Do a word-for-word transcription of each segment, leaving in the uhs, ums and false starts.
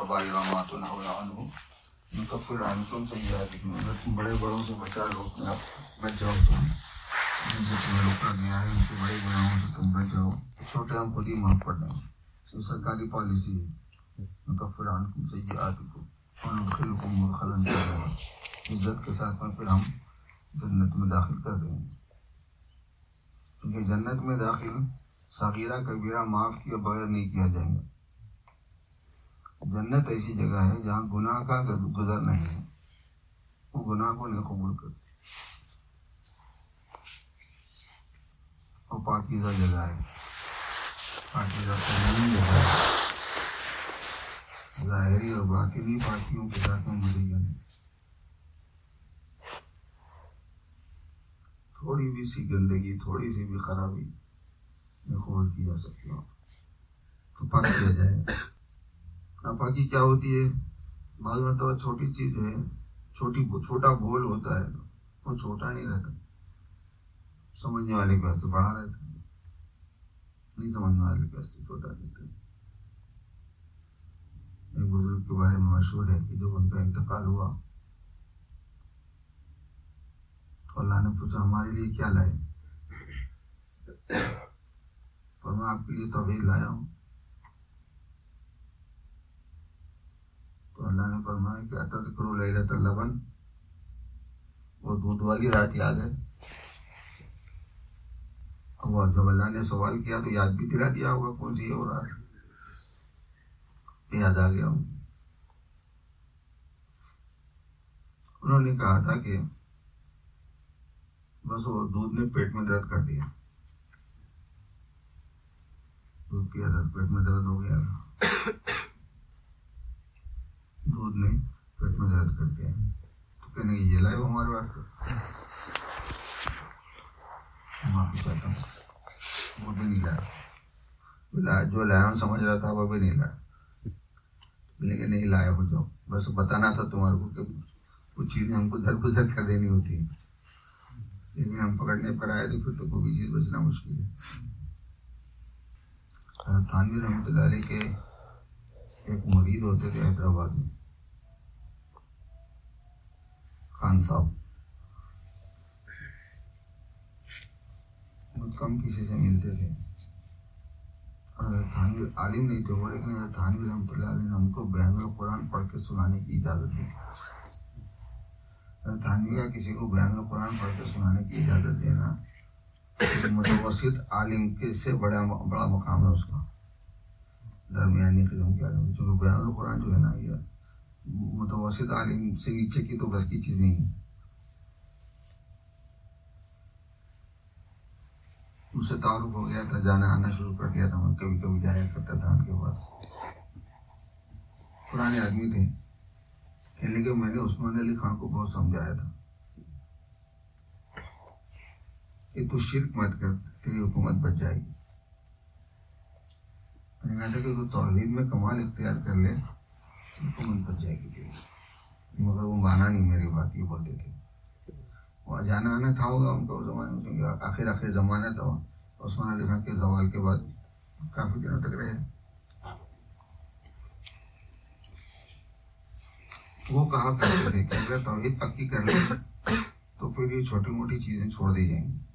کبائر ما تنهون عنہ نکفر عنکم سیئاتکم. اگر تم بڑے بڑوں سے بچا لو اپنے آپ بچ جاؤ، تم جن سے تمہیں روکا گیا ہے ان کے بڑے گناہوں سے تم بچ جاؤ، چھوٹے ہم خود ہی معاف کر دیں گے. یہ سرکاری پالیسی ہے. نکفر عنکم سیئاتکم وندخلکم مدخلا کریما. عزت کے ساتھ میں پھر ہم جنت میں داخل کر دیں گے. کیونکہ جنت میں داخل صغیرہ کبیرہ معاف کیے بغیر نہیں کیا جائے گا. جنت ایسی جگہ ہے جہاں گناہ کا گزر نہیں ہے، وہ گناہ کو نہیں قبول کرتے. اور پاکیزہ جگہ ہے، پاکیزہ ترین جگہ ہے، ظاہری اور باطنی پاکیوں کے ساتھ میں مزین ہے. تھوڑی بھی سی گندگی، تھوڑی سی بھی خرابی میں قبول کی جا سکتی ہو تو پاک کیا جائے. ناپاکی کیا ہوتی ہے؟ بعض مرتبہ چھوٹی چیز ہے، چھوٹی چھوٹا بول ہوتا ہے، وہ چھوٹا نہیں رہتا، سمجھنے والے کے واسطے بڑا رہتا ہے، نہیں سمجھنے والے کے واسطے چھوٹا رہتا ہے. ایک بزرگ کے بارے میں مشہور ہے کہ جب ان کا انتقال ہوا تو اللہ نے پوچھا ہمارے لیے کیا لائے؟ اور میں آپ کے لیے توحید لایا ہوں. تو اللہ نے فرمایا کہ اتذکروا لیلۃ اللبن، وہ دودھ والی رات یاد ہے؟ اب جب اللہ نے سوال کیا تو یاد بھی دلا دیا ہوگا کون سی ہے وہ رات، یاد آ گیا. انہوں نے کہا تھا کہ بس وہ دودھ نے پیٹ میں درد کر دیا، دودھ پیا تھا پیٹ میں درد ہو گیا، دودھ نے پیٹ میں درد کر دیا. تو کہنے کہ یہ لائے وہ ہمارے واسطے، معافی چاہتا ہوں، وہ بھی نہیں لایا، جو لایا ہوں سمجھ رہا تھا وہ بھی نہیں لایا. لیکن نہیں لایا ہو جو بس بتانا تھا تمہارے کو کہ کچھ چیزیں ہم کو درگزر کر دینی ہوتی ہیں، لیکن ہم پکڑنے پر آئے تو پھر تو کوئی چیز بچنا مشکل ہے. تھانوی رحمۃ اللہ علیہ کے ایک مرید ہوتے تھے حیدرآباد میں، خان صاحب. بہت کم کسی سے ملتے تھے، تھانوی عالم نہیں تھے وہ، لیکن تھانوی رحمۃ اللہ علیہ نے ہم کو بیان القرآن پڑھ کے سنانے کی اجازت دی. تھانوی کا کسی کو بیان القرآن پڑھ کے سنانے کی اجازت دینا متوسط عالم کے سے بڑا بڑا مقام ہے اس کا، درمیانی قسم کے عالم. چونکہ بیان القرآن جو ہے نا یہ متوسط عالم سے نیچے کی تو بس کی چیز نہیں ہے. اس سے تعارف ہو گیا تھا، جانا آنا شروع کر دیا تھا، میں کبھی کبھی جایا کرتا تھا ان کے پاس. پرانے آدمی تھے، کہنے کہ میں نے عثمان علی خان کو بہت سمجھایا تھا کہ تو شرک مت کر، تیری حکومت بچ جائے گی. میں نے کہا تھا کہ تو توحید میں کمال اختیار کر لے، حکومت بچ جائے گی تیری. مگر وہ مانا نہیں میری بات، یہ بولتے تھے. وہاں جانا آنا تھا ہوگا ان کا اس زمانے میں، آخر آخر زمانہ تھا عثمان علی خان کے زوال کے بعد، کافی دنوں تک رہے. وہ کہا کرتے تھے کہ اگر توحید پکی کر لیں تو پھر یہ چھوٹی موٹی چیزیں چھوڑ دی جائیں گی.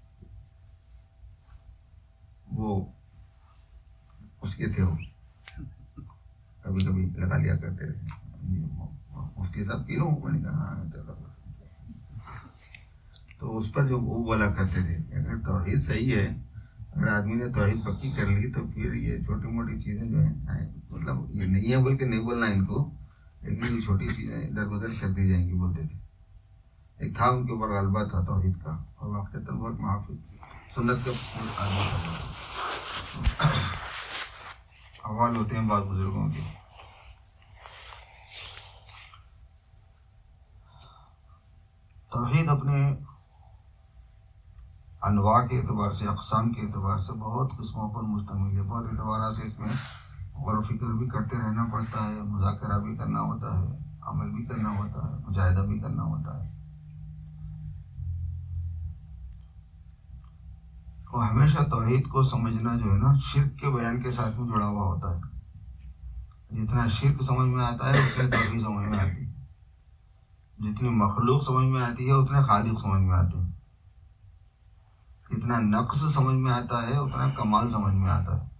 وہ اس کے تھے، وہ کبھی کبھی لگا لیا کرتے رہے، مفتی صاحب پی لوں. میں نے کہا تو اس پر جو وہ بولا کرتے تھے کہ اگر توحید صحیح ہے، اگر آدمی نے توحید پکی کر لی تو پھر یہ چھوٹی موٹی چیزیں جو ہیں، مطلب یہ نہیں ہے بول کے نہیں بولنا ان کو، لیکن یہ چھوٹی چیزیں ادھر ادھر کر دی جائیں گی بولتے تھے. ایک تھا ان کے اوپر غلبہ تھا توحید کا، اور واقعی بہت محافظ سنت کا آدمی تھا. حوال ہوتے ہیں بعض بزرگوں کے. توحید اپنے انواع کے اعتبار سے، اقسام کے اعتبار سے بہت قسموں پر مشتمل ہے. بہت اعتبارات سے اس میں غور و فکر بھی کرتے رہنا پڑتا ہے، مذاکرہ بھی کرنا ہوتا ہے، عمل بھی کرنا ہوتا ہے، مجاہدہ بھی کرنا ہوتا ہے. اور ہمیشہ توحید کو سمجھنا جو ہے نا شرک کے بیان کے ساتھ میں جڑا ہوا ہوتا ہے. جتنا شرک سمجھ میں آتا ہے اتنے توحید سمجھ میں آتی ہے، جتنی مخلوق سمجھ میں آتی ہے اتنے خالق سمجھ میں آتے ہیں، جتنا نقص سمجھ میں آتا ہے اتنا کمال سمجھ میں آتا ہے۔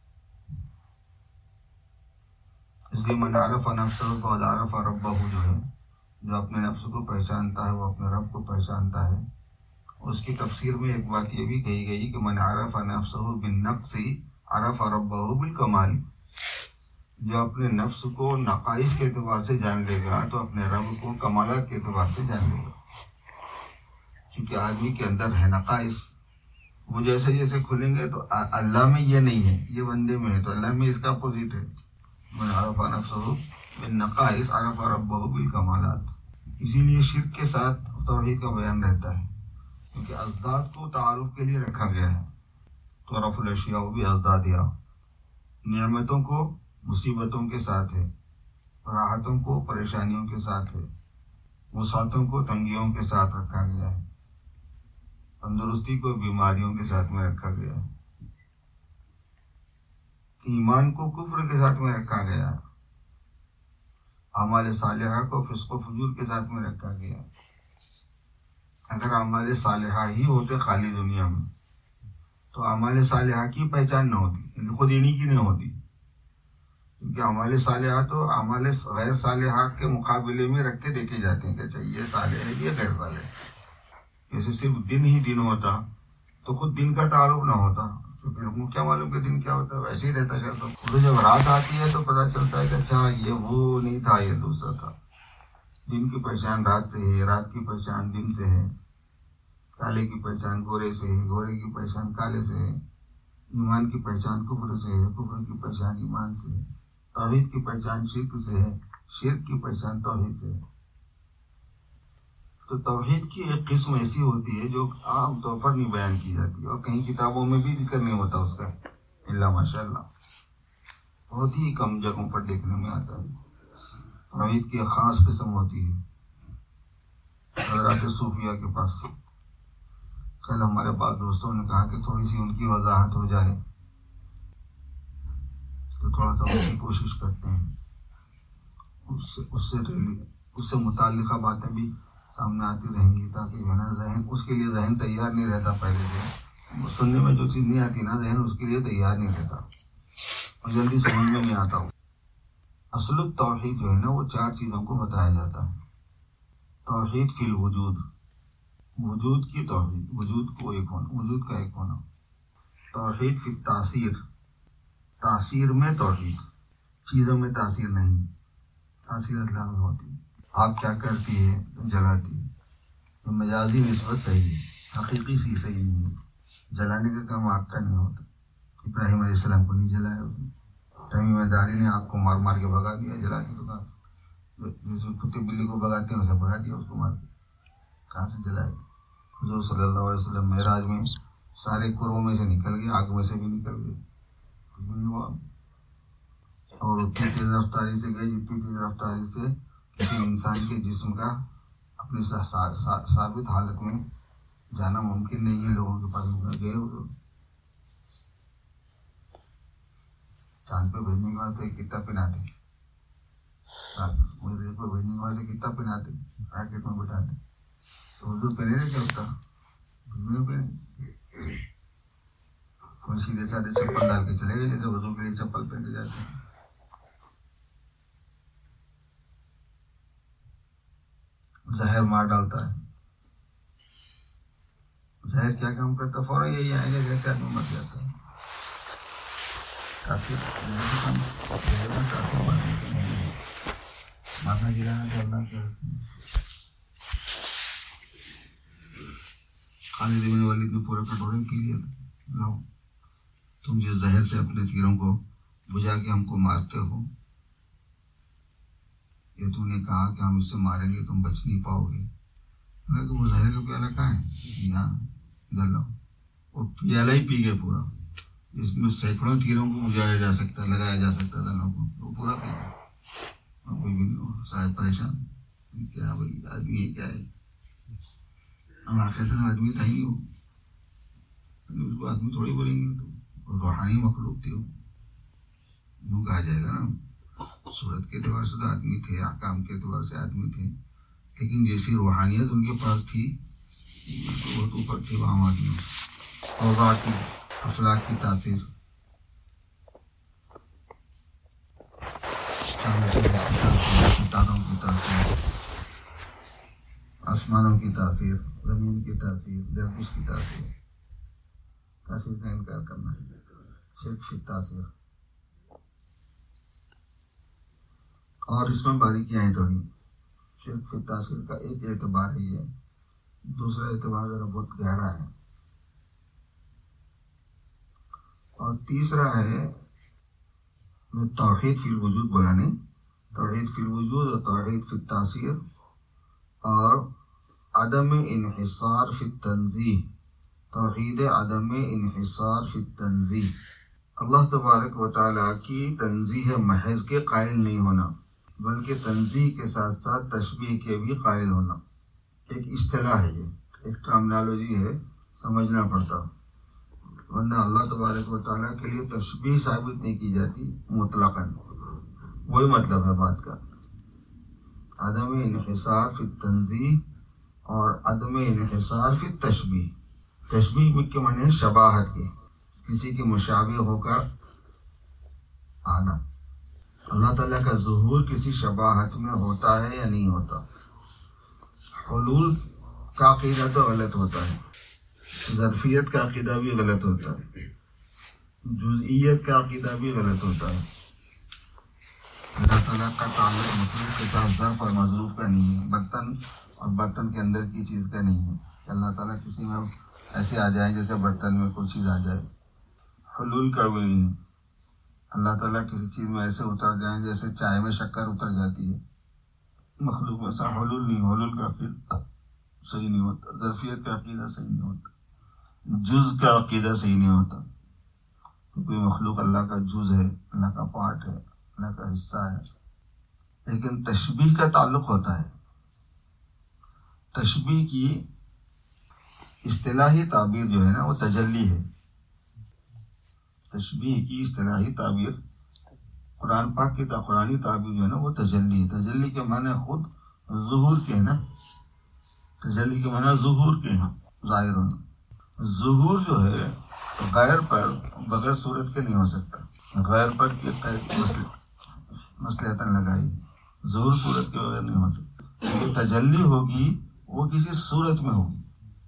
اس لیے من عرف نفسہ فقد عرف ربہ جو ہے، جو اپنے نفس کو پہچانتا ہے وہ اپنے رب کو پہچانتا ہے۔ اس کی تفسیر میں ایک بات یہ بھی کہی گئی کہ من عرف نفسہ بالنقص عرف ربہ بالکمال، جو اپنے نفس کو نقائص کے اعتبار سے جان لے گا تو اپنے رب کو کمالات کے اعتبار سے جان لے گا۔ کیونکہ آدمی کے اندر ہے نقائص، وہ جیسے جیسے کھلیں گے تو اللہ میں یہ نہیں ہے، یہ بندے میں ہے، تو اللہ میں اس کا اپوزٹ ہے۔ من عرف نفسہ بالنقائص عرف ربہ بالکمالات۔ اسی لیے شرک کے ساتھ توحید کا بیان رہتا ہے، کیونکہ ازداد کو تعارف کے لیے رکھا گیا ہے۔ تو رف الاشیاء بھی ازدادیہ، نعمتوں کو مصیبتوں کے ساتھ ہے، راحتوں کو پریشانیوں کے ساتھ ہے، وسعتوں کو تنگیوں کے ساتھ رکھا گیا ہے، تندرستی کو بیماریوں کے ساتھ میں رکھا گیا ہے، ایمان کو کفر کے ساتھ میں رکھا گیا ہے، اعمال صالحہ کو فسق و فجور کے ساتھ میں رکھا گیا ہے۔ اگر اعمال صالحہ ہی ہوتے خالی دنیا میں تو اعمال صالحہ کی پہچان نہ ہوتی، خود انہی کی نہیں ہوتی، کیونکہ اعمال صالحہ تو اعمال غیر صالحہ کے مقابلے میں رکھ کے دیکھے جاتے ہیں کہ اچھا یہ صالح ہے یہ غیر صالح ہے۔ جیسے صرف دن ہی دن ہوتا تو خود دن کا تعارف نہ ہوتا، تو پھر ہم کو کیا معلوم کہ دن کیا ہوتا ہے، ویسے ہی رہتا چلتا۔ تو جب رات آتی ہے تو پتہ چلتا ہے کہ اچھا یہ وہ نہیں تھا یہ دوسرا تھا۔ دن کی پہچان رات سے ہے، رات کی پہچان دن سے ہے، کالے کی پہچان گورے سے ہے، گورے کی پہچان کالے سے ہے، ایمان کی پہچان کفر سے ہے، کفر کی پہچان ایمان سے ہے، توحید کی پہچان شرک سے ہے، شرک کی پہچان توحید سے ہے۔ تو توحید کی ایک قسم ایسی ہوتی ہے جو عام طور پر نہیں بیان کی جاتی اور کہیں کتابوں میں بھی ذکر نہیں ہوتا اس کا، اللہ ماشاء اللہ بہت ہی کم جگہوں پر دیکھنے میں آتا ہے۔ توحید کی ایک خاص قسم ہوتی ہے۔ حضرات صوفیہ کے پاس کل ہمارے پاس دوستوں نے کہا کہ تھوڑی سی ان کی وضاحت ہو جائے، تو تھوڑا سا اس کی کوشش کرتے ہیں، اس سے اس سے اس سے متعلقہ باتیں بھی سامنے آتی رہیں گی، تاکہ جو ہے نا ذہن اس کے لیے ذہن تیار نہیں رہتا پہلے سے، سننے میں جو چیز نہیں آتی نا ذہن اس کے لیے تیار نہیں رہتا اور جلدی سمجھ میں نہیں آتا۔ اصل التوحید جو ہے نا وہ چار چیزوں کو بتایا جاتا ہے۔ توحید فی الوجود، وجود کی توحید، وجود کو ایک ہونا، وجود کا ایک ہونا۔ توحید فی التاثیر، تاثیر میں توحید، چیزوں میں تاثیر نہیں، تاثیر اللہ میں ہوتی ہے۔ آگ کیا کرتی ہے؟ جلاتی ہے، مجازی نسبت صحیح ہے، حقیقی سی صحیح نہیں ہے، جلانے کا کام آگ کا نہیں ہوتا۔ ابراہیم علیہ السلام کو نہیں جلایا اس نے، تمیم داری نے آگ کو مار مار کے بھگا دیا، جلا کے تو کہا جیسے کتے بلی کو بھگاتے ہیں ویسے بھگا دیا اس کو مار کے، کہاں سے جلائے؟ حضور صلی اللہ علیہ وسلم معراج میں سارے قربوں میں سے نکل گئے، آگ میں سے بھی نکل گئے، کچھ بھی نہیں ہوا، اور اتنی تیز رفتاری سے گئے جتنی تیز رفتاری سے کسی انسان کے جسم کا اپنی ثابت حالت میں جانا ممکن نہیں ہے، لوگوں کے پاس گئے وہ چاند پہ بھیجنے کے واسطے کتنا پہناتے، میرے کو بھیجنے کے واسطے کتنا پہناتے، راکٹ میں بٹھاتے، تو حضور پہنے رہے کیا ہوتا، نہیں پہنے، کوئی سیدھے سادھے چپل ڈال کے چلے گئے جیسے حضور کے لیے چپل پہن کے جاتے ہیں۔ زہر مار ڈالتا ہے، زہر کیا کام کرتا ہے؟ فوراً یہی آئے گا جیسے آدمی مر جاتا ہے۔ تاثیر مارنا گرانا کرنا خالد بن ولید نے پورے کٹورے کی لیے، لاؤ تم جو زہر سے اپنے تیروں کو بجھا کے ہم کو مارتے ہو، یہ تم نے کہا کہ ہم اس سے ماریں گے تم بچ نہیں پاؤ گے۔ کہ وہ زہر کا پیالہ کہاں ہے؟ یہاں ادھر لاؤ، وہ پیالہ ہی پی گئے پورا، جس میں سینکڑوں تیروں کو بجھایا جا سکتا، لگایا جا سکتا تھا لوگوں کو، وہ پورا پی گیا، اور کوئی بھی نہیں ہو، شاید پریشان کیا بھائی آدمی ہے کیا ہے، ہم آخر تک آدمی تھا ہی نہیں وہ، اس کو آدمی تھوڑی بولیں گے، تو روحانی مخلوق تھی وہ، یوں کہا جائے گا نا۔ صورت کے اعتبار سے تو آدمی تھے، احکام کے اعتبار سے آدمی تھے، لیکن جیسی روحانیت ان کے پاس تھی بہت اوپر تھی وہ عام آدمی. اوضاع کی، اخلاق کی تاثیر، ستاروں کی تاثیر، آسمانوں کی تاثیر، زمین کی تاثیر، گردش کی تاثیر. تاثیر کا انکار کرنا ہے، شرک فی تاثیر. اور اس میں باریکیاں ہیں تھوڑی. شرک فی تاثیر کا ایک اعتبار ہے یہ، دوسرا اعتبار ذرا بہت گہرا ہے. اور تیسرا ہے توحید فی الوجود بلانے، توحید فی الوجود اور توحید فی التاثیر، اور عدم انحصار فی التنزیہ، توحید عدم انحصار فی التنزیہ، اللہ تبارک و تعالیٰ کی تنزیہ محض کے قائل نہیں ہونا، بلکہ تنزیہ کے ساتھ ساتھ تشبیہ کے بھی قائل ہونا. ایک اصطلاح ہے، یہ ایک ٹرمنالوجی ہے، سمجھنا پڑتا، ورنہ اللہ تبارک و تعالیٰ کے لیے تشبیہ ثابت نہیں کی جاتی مطلقاً. وہی مطلب ہے بات کا، عدم انحصار فی التنزیہ اور عدم انحصار فی التشبیہ. تشبیہ کے معنی شباہت کے، کسی کے مشابہ ہو کر آنا. اللہ تعالیٰ کا ظہور کسی شباہت میں ہوتا ہے یا نہیں ہوتا. حلول کا عقیدہ تو غلط ہوتا ہے، ظرفیت کا عقیدہ بھی غلط ہوتا ہے، جزئیت کا عقیدہ بھی غلط ہوتا ہے. اللہ تعالیٰ کا تعلق مخلوق کے ساتھ ظرف اور مظروف کا نہیں ہے، برتن اور برتن کے اندر کی چیز کا نہیں ہے. اللہ تعالیٰ کسی میں ایسے آ جائیں جیسے برتن میں کوئی چیز آ جائے. حلول کا بھی نہیں ہے، اللہ تعالیٰ کسی چیز میں ایسے اتر جائیں جیسے چائے میں شکر اتر جاتی ہے. مخلوق میں ایسا حلول نہیں، حلول کا عقیدہ صحیح نہیں ہوتا، ظرفیت کا عقیدہ صحیح نہیں ہوتا، جز کا عقیدہ صحیح نہیں ہوتا. کوئی مخلوق اللہ کا جز ہے، اللہ کا پارٹ ہے، اللہ کا حصہ ہے. لیکن تشبیہ کا تعلق ہوتا ہے. تشبیہ کی اصطلاحی تعبیر جو ہے نا وہ تجلی ہے. تشبیہ کی اصطلاحی تعبیر قرآن پاک کی قرآنی تعبیر جو ہے نا وہ تجلی ہے. تجلی کے معنی خود ظہور کے نا، تجلی کے معنی ظہور کے ہیں، ظاہر ہونا. ظہور جو ہے غیر پر بغیر صورت کے نہیں ہو سکتا. غیر پر کی مصلحتاً لگائی، ظہور صورت کے بغیر نہیں ہو سکتا. جو تجلی ہوگی وہ کسی صورت میں ہوگی،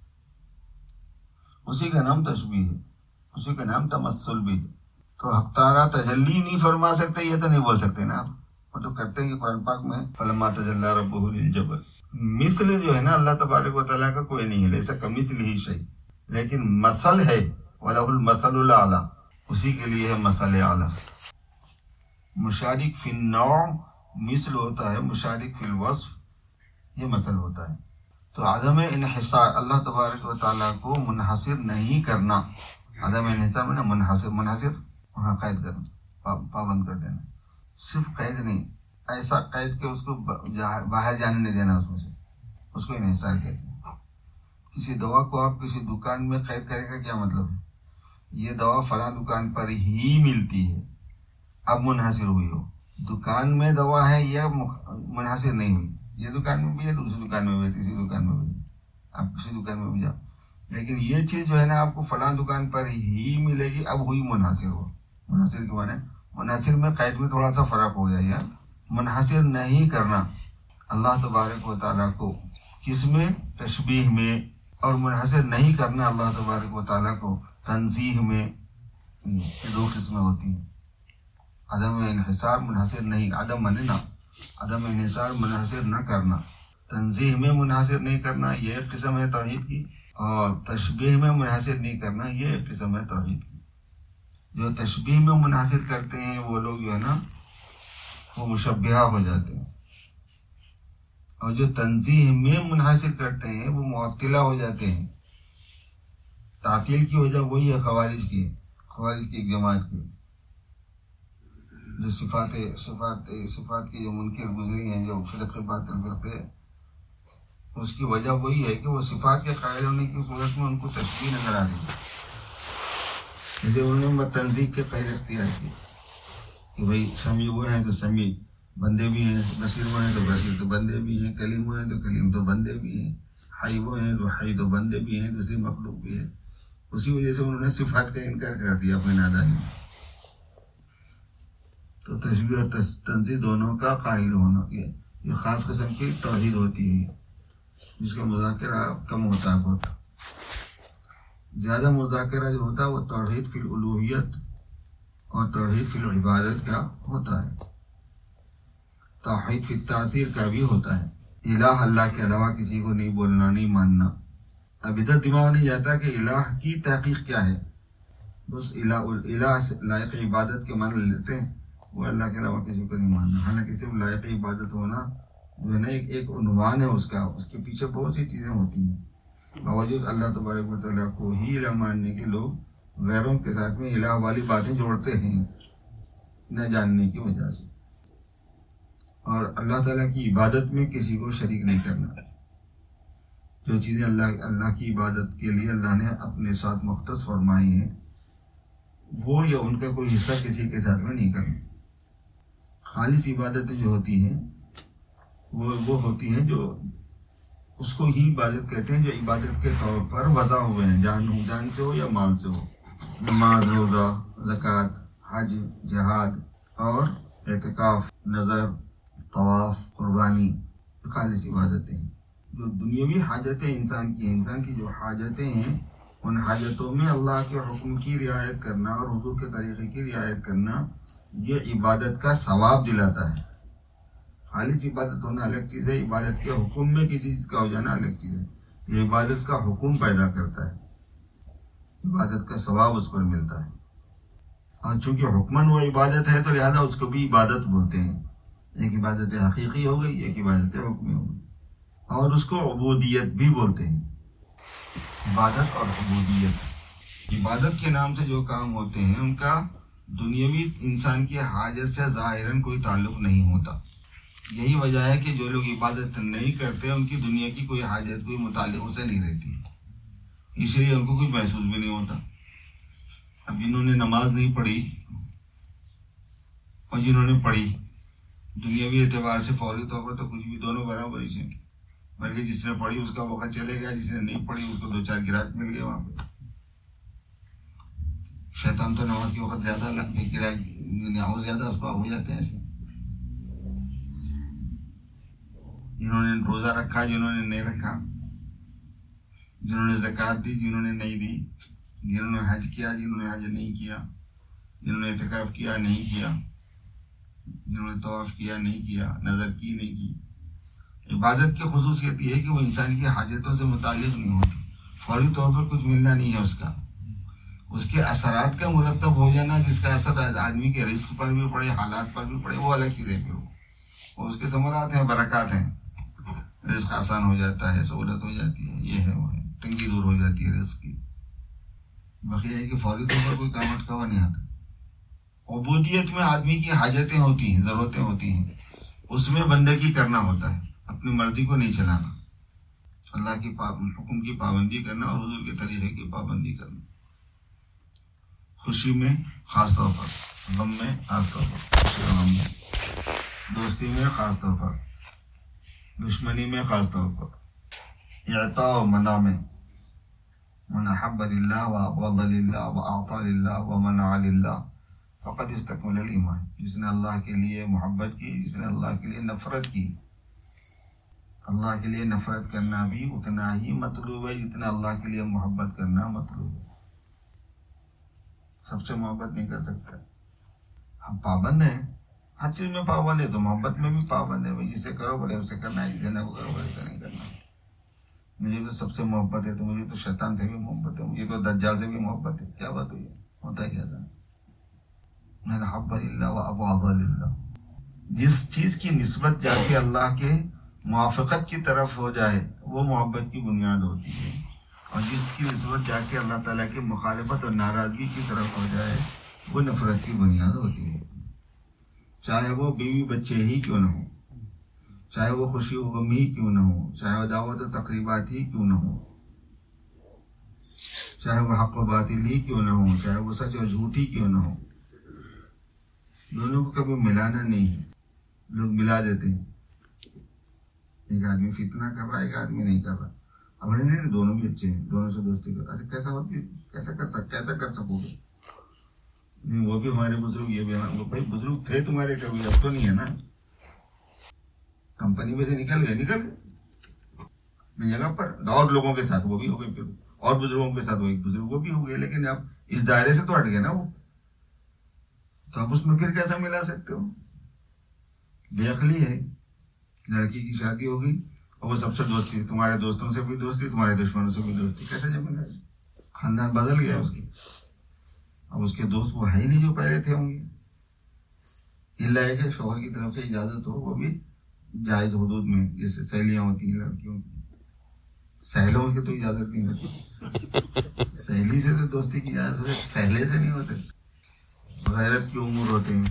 اسی کا نام تشبیہ ہے، اسی کا نام تمثل بھی ہے. تو حق تعالیٰ تجلی نہیں فرما سکتے یہ تو نہیں بول سکتے نا آپ. وہ تو کرتے ہیں قرآن پاک میں فلما تجلی ربہ للجبل. مثل جو ہے نا اللہ تبارک و تعالیٰ کا کوئی نہیں ہے، لیسا کمثلہ شیء، لیکن مثل ہے وَلَهُ الْمَثَلُ الْأَعْلَى، اسی کے لیے ہے مثل اعلیٰ. مشارک فی النوع مثل ہوتا ہے، مشارک فی الوصف یہ مثل ہوتا ہے. تو عدم انحصار، اللہ تبارک و تعالیٰ کو منحصر نہیں کرنا. عدم انحصار میں منحصر، منحصر وہاں قید کرنا، پابند کر دینا. صرف قید نہیں، ایسا قید کہ اس کو باہر جانے نہیں دینا اس میں سے، اس کو انحصار کہتے ہیں. کسی دوا کو آپ کسی دکان میں قید کرے گا کیا مطلب ہے؟ یہ دوا فلاں دکان پر ہی ملتی ہے، اب منحصر ہوئی ہو. دکان میں دوا ہے یہ منحصر نہیں ہوئی، یہ دکان میں بھی ہے، دوسری دکان میں بھی ہے، تیسری دکان میں بھی ہے، آپ کسی دکان میں بھی جاؤ. لیکن یہ چیز جو ہے نا آپ کو فلاں دکان پر ہی ملے گی، اب ہوئی منحصر ہو. منحصر کے معنی منحصر میں قید میں تھوڑا سا فرق ہو گیا. یا منحصر نہیں کرنا اللہ تبارک و تعالیٰ کو کس میں؟ تشبیہ میں. اور منحصر نہیں کرنا اللہ تبارک و تعالیٰ کو تنزیہ میں. یہ دو قسمیں ہوتی ہیں. عدم انحصار، منحصر نہیں، عدم مننا، عدم انحصار منحصر نہ کرنا. تنزیہ میں منحصر نہیں کرنا یہ ایک قسم ہے توحید کی، اور تشبیہ میں منحصر نہیں کرنا یہ ایک قسم ہے توحید کی. جو تشبیہ میں منحصر کرتے ہیں وہ لوگ جو ہے نا وہ مشبہہ ہو جاتے ہیں، اور جو تنزیہ میں منحصر کرتے ہیں وہ معطلہ ہو جاتے ہیں. تعطیل کی وجہ وہی ہے خوارج کی، خوارج کی ایک جماعت کی، جو صفات صفات صفات کی جو منکر گزری ہیں، جو فرقے باطل فرقے، اس کی وجہ وہی ہے کہ وہ صفات کے قائل ہونے کی صورت میں ان کو تشبیہ نظر آ رہی ہے. جیسے انہوں نے تنزیہ کے قائل اختیار کی کہ بھائی سمیع وہ ہیں جو سمیع، بندے بھی ہیں، بصیر وہ ہیں تو بصیر تو بندے بھی ہیں، کلیم وہ ہیں تو کلیم تو بندے بھی ہیں، حی وہ ہیں تو حی تو بندے بھی ہیں، دوسری مخلوق بھی ہے. اسی وجہ سے انہوں نے صفات کا انکار کر دیا اپنے نادانی میں. تو تشبیہ اور تنزیہ دونوں کا قائل ہونا یہ خاص قسم کی توحید ہوتی ہے جس کا مذاکرہ کم ہوتا ہے بہت. زیادہ مذاکرہ جو ہوتا ہے وہ توحید فی الالوہیت اور توحید فی العبادت کا ہوتا ہے. توحید فی التاثیر کا بھی ہوتا ہے. الہ اللہ کے علاوہ کسی کو نہیں بولنا، نہیں ماننا. اب ادھر دماغ نہیں جاتا کہ الہ کی تحقیق کیا ہے. بس الہ الہ لائق عبادت کے معنی لیتے ہیں، وہ اللہ کے علاوہ کسی کو نہیں ماننا. حالانکہ صرف لائق عبادت ہونا جو ہے نا ایک ایک عنوان ہے اس کا، اس کے پیچھے بہت سی چیزیں ہوتی ہیں. باوجود اللہ تبارک و تعالیٰ کو ہی الہ ماننے کے لوگ غیروں کے ساتھ میں الہ والی باتیں جوڑتے ہیں نہ جاننے کی وجہ سے. اور اللہ تعالیٰ کی عبادت میں کسی کو شریک نہیں کرنا. جو چیزیں اللہ اللہ کی عبادت کے لیے اللہ نے اپنے ساتھ مختص فرمائی ہیں وہ یا ان کا کوئی حصہ کسی کے ساتھ میں نہیں کرنا. خالص عبادتیں جو ہوتی ہیں وہ وہ ہوتی ہیں جو اس کو ہی عبادت کہتے ہیں، جو عبادت کے طور پر وضع ہوئے ہیں، جان ہو جان سے ہو یا مال سے ہو. نماز، روزہ، زکوٰۃ، حج، جہاد اور اعتکاف، نظر، طواف، قربانی خالص عبادتیں ہیں. جو دنیاوی حاجتیں انسان کی ہیں، انسان کی جو حاجتیں ہیں ان حاجتوں میں اللہ کے حکم کی رعایت کرنا اور حضور کے طریقے کی رعایت کرنا یہ عبادت کا ثواب دلاتا ہے. خالص عبادت ہونا الگ چیز ہے، عبادت کے حکم میں کسی چیز کا ہو جانا الگ چیز ہے. یہ عبادت کا حکم پیدا کرتا ہے، عبادت کا ثواب اس پر ملتا ہے. اور چونکہ حکماً وہ عبادت ہے تو لہذا اس کو بھی عبادت بولتے ہیں. ایک عبادت حقیقی ہو گئی، ایک عبادت حکمی ہو گئی. اور اس کو عبودیت بھی بولتے ہیں. عبادت اور عبودیت، عبادت کے نام سے جو کام ہوتے ہیں ان کا دنیاوی انسان کی حاجت سے ظاہراً کوئی تعلق نہیں ہوتا. یہی وجہ ہے کہ جو لوگ عبادت نہیں کرتے ان کی دنیا کی کوئی حاجت کوئی متعلق سے نہیں رہتی، اس لیے ان کو کوئی محسوس بھی نہیں ہوتا. اب جنہوں نے نماز نہیں پڑھی اور جنہوں نے پڑھی دنیاوی اعتبار سے فوری طور پر تو کچھ بھی دونوں برابر ہی ہیں، بلکہ جس نے پڑھی اس کا وقت چلے گیا، جس نے نہیں پڑھی اس کو دو چار گراہک مل گئے وہاں پہ. شیطان تو نماز کے وقت زیادہ لگتے گراہک اور زیادہ اس کو ہو جاتے ہیں. ایسے جنہوں نے روزہ رکھا، جنہوں نے نہیں رکھا، جنہوں نے زکوٰۃ دی، جنہوں نے نہیں دی، جنہوں نے حج کیا، جنہوں نے حج نہیں کیا، جنہوں نے اعتکاف کیا نہیں کیا، جنہوں نے طواف کیا نہیں کیا، نظر کی نہیں کی. عبادت کی خصوصیت یہ ہے کہ وہ انسان کی حاجتوں سے متعلق نہیں ہوتی، فوری طور پر کچھ ملنا نہیں ہے. اس کا اس کے اثرات کا مرتب ہو جانا، جس کا اثر آدمی کے رزق پر بھی پڑے، حالات پر بھی پڑے، وہ الگ چیز ہے. پھر وہ اس کے ثمرات ہیں، برکات ہیں. رزق آسان ہو جاتا ہے، سہولت ہو جاتی ہے، یہ ہے وہ ہے، تنگی دور ہو جاتی ہے رزق کی. باقی ہے کہ فوری طور پر کوئی کام اٹکا ہوا نہیں آتا. عبودیت میں آدمی کی حاجتیں ہوتی ہیں، ضرورتیں ہوتی ہیں، اس میں بندگی کرنا ہوتا ہے، اپنی مرضی کو نہیں چلانا، اللہ کی حکم کی پابندی کرنا اور حضور کے طریقے کی پابندی کرنا. خوشی میں خاص طور پر، غم میں خاص طور پر، خوشی و غم میں، دوستی میں خاص طور پر، دشمنی میں خاص طور پر، اعطاء و منع میں. من احب للہ وابغض للہ واعطى للہ ومنع للہ فقد استکمل الایمان. جس نے اللہ کے لیے محبت کی، جس نے اللہ کے لیے نفرت کی. اللہ کے لیے نفرت کرنا بھی اتنا ہی مطلوب ہے جتنا اللہ کے لیے محبت کرنا مطلوب ہے. سب سے محبت نہیں کر سکتا. ہم پابند ہیں، ہر چیز میں پابند ہے، تو محبت میں بھی پابند ہے. جسے کرو بولے اسے کرنا ہے، جسے نہ کرو بولے اسے نہیں کرنا. مجھے تو سب سے محبت ہے، تو مجھے تو شیطان سے بھی محبت ہے، مجھے تو دجال سے بھی محبت ہے. کیا بات ہوئی ہے؟ ہوتا ہے کیا تھا؟ من احب للہ وابغض للہ. جس چیز کی نسبت جا کے اللہ کے موافقت کی طرف ہو جائے وہ محبت کی بنیاد ہوتی ہے، اور جس کی نسبت جا کے اللہ تعالیٰ کی مخالفت اور ناراضگی کی طرف ہو جائے وہ نفرت کی بنیاد ہوتی ہے. چاہے وہ بیوی بچے ہی کیوں نہ ہو، چاہے وہ خوشی و غم ہی کیوں نہ ہو، چاہے وہ دعوت و تقریبات ہی کیوں نہ ہو، چاہے وہ حق و باطل ہی کیوں نہ ہو، چاہے وہ سچ اور جھوٹ ہی کیوں نہ ہو. دونوں کو کبھی ملانا نہیں ہے. لوگ ملا دیتے ہیں، ایک آدمی فتنہ کر رہا ہے، ایک آدمی نہیں کر رہا، اب نہیں نہیں دونوں بھی اچھے ہیں، دونوں سے دوستی کر، ارے کیسا ہوتی کیسا کر سک کیسا کر سکو گے؟ نہیں وہ بھی ہمارے بزرگ یہ بیان، وہ بھائی بزرگ تھے تمہارے کبھی، اب تو نہیں ہے نا، کمپنی میں سے نکل گئے نکل گئے جگہ پر، اور لوگوں کے ساتھ وہ بھی ہو گئے، پھر اور بزرگوں کے ساتھ وہ ایک بزرگ وہ بھی ہو گئے، لیکن اب اس دائرے سے تو ہٹ گئے نا وہ، تو آپ اس میں پھر کیسا ملا سکتے ہو؟ بے عقلی ہے. لڑکی کی شادی ہوگی اور وہ سب سے دوستی، تمہارے دوستوں سے بھی دوستی، تمہارے دشمنوں سے بھی دوستی، کیسے جمے گا؟ خاندان بدل گیا اس کی. اب اس کے دوست وہ ہے ہی نہیں جو پہلے تھے ہوں گے، اللہ ہے کہ شوہر کی طرف سے اجازت ہو، وہ بھی جائز حدود میں، جیسے سہیلیاں ہوتی ہیں لڑکیوں کی، سہیلوں کی تو اجازت نہیں ہوتی، سہیلی سے تو دوستی کی اجازت ہوتی، سہلے سے نہیں ہوتے. غیرت کے امور ہوتے ہیں،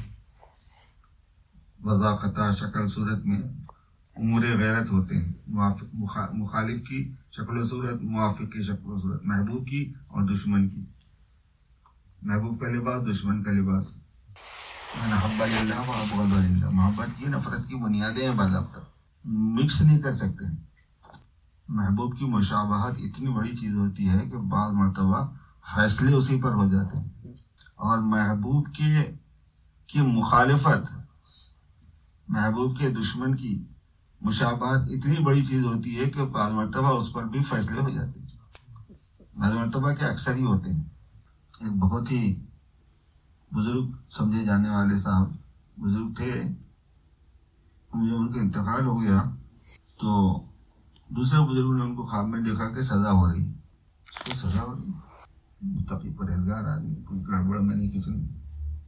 وضاقتہ شکل صورت میں امور غیرت ہوتے ہیں، موافق مخالف کی شکل و صورت، موافق کی شکل و صورت، محبوب کی اور دشمن کی، محبوب کا لباس، دشمن کا لباس. محب اللہ و ابغض للہ، محبت کی نفرت کی بنیادیں ہیں، باضابطہ مکس نہیں کر سکتے. محبوب کی مشابہت اتنی بڑی چیز ہوتی ہے کہ بعض مرتبہ فیصلے اسی پر ہو جاتے ہیں، اور محبوب کے کی مخالفت، محبوب کے دشمن کی مشابہت اتنی بڑی چیز ہوتی ہے کہ بعض مرتبہ اس پر بھی فیصلے ہو جاتے ہیں، بعض مرتبہ کے اکثر ہی ہوتے ہیں. ایک بہت ہی بزرگ سمجھے جانے والے صاحب بزرگ تھے، مجھے ان کا انتقال ہو گیا تو دوسرے بزرگوں نے ان کو خواب میں دیکھا کہ سزا ہو رہی، اس کو سزا ہو رہی، متقی پرہیزگار آدمی، کوئی گڑبڑ میں نہیں کچھ نہیں،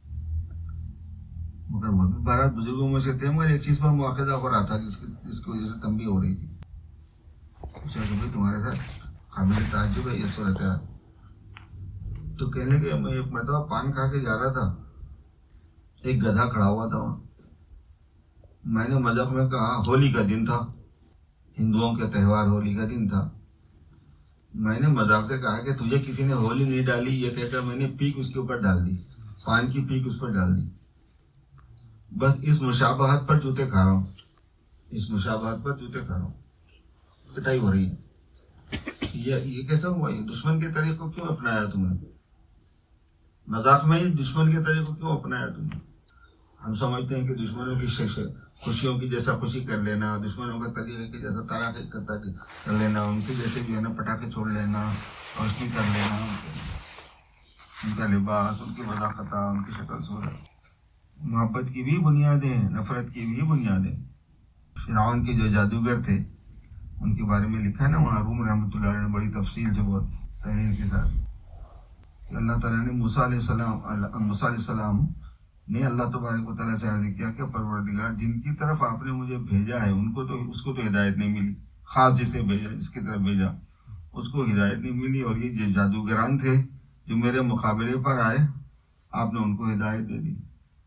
مگر وہ بھی بارہ بزرگوں میں سے تھے، مگر ایک چیز پر مواخذہ ہو رہا تھا جس کی جس کی وجہ سے تنبیہ ہو رہی تھی. پوچھا کہ بھائی تمہارے ساتھ قابل تعجب ہے یہ صورتحال. تو کہنے لگے میں ایک مرتبہ پان کھا کے جا رہا تھا، ایک گدھا کھڑا ہوا تھا وہاں، میں نے مذاق میں کہا، ہولی کا دن تھا، ہندوؤں کا تہوار ہولی کا دن تھا، میں نے مذاق سے کہا کہ تجھے کسی نے ہولی نہیں ڈالی، یہ کہہ کر میں نے پیک اس کے اوپر ڈال دی، پان کی پیک اس پر ڈال دی. بس اس مشابہت پر جوتے کھا رہا ہوں، اس مشابہت پر جوتے کھا رہا ہوں، پٹائی ہو رہی ہے. یہ یہ کیسا ہوا؟ یہ دشمن کے طریقے کو کیوں اپنایا تم نے؟ مذاق میں ہی دشمن کے طریقے کو کیوں اپنایا تم نے؟ ہم سمجھتے ہیں کہ دشمنوں کی خوشیوں کی جیسا خوشی کر لینا، دشمنوں کا طریقے کی جیسا تراقی کر لینا، ان کے جیسے جو ہے نا پٹاخے چھوڑ لینا، روشنی کر لینا، ان کا لباس، ان کی وضاقتہ، ان کی شکل صورت. محبت کی بھی بنیادیں ہیں، نفرت کی بھی بنیادیں. فرعون کے جو جادوگر تھے ان کے بارے میں لکھا ہے نا معروم رحمۃ اللہ علیہ نے بڑی تفصیل سے، بہت تحریر کے ساتھ، کہ اللہ تعالیٰ نے موسیٰ علیہ السلام موسیٰ علیہ السلام نے اللہ تبارک و تعالیٰ سے عرض کیا کہ پروردگار جن کی طرف آپ نے مجھے بھیجا ہے ان کو تو اس کو تو ہدایت نہیں ملی، خاص جسے بھیجا جس کی طرف بھیجا اس کو ہدایت نہیں ملی، اور یہ جو جادوگران تھے جو میرے مقابلے پر آئے آپ نے ان کو ہدایت دے دی.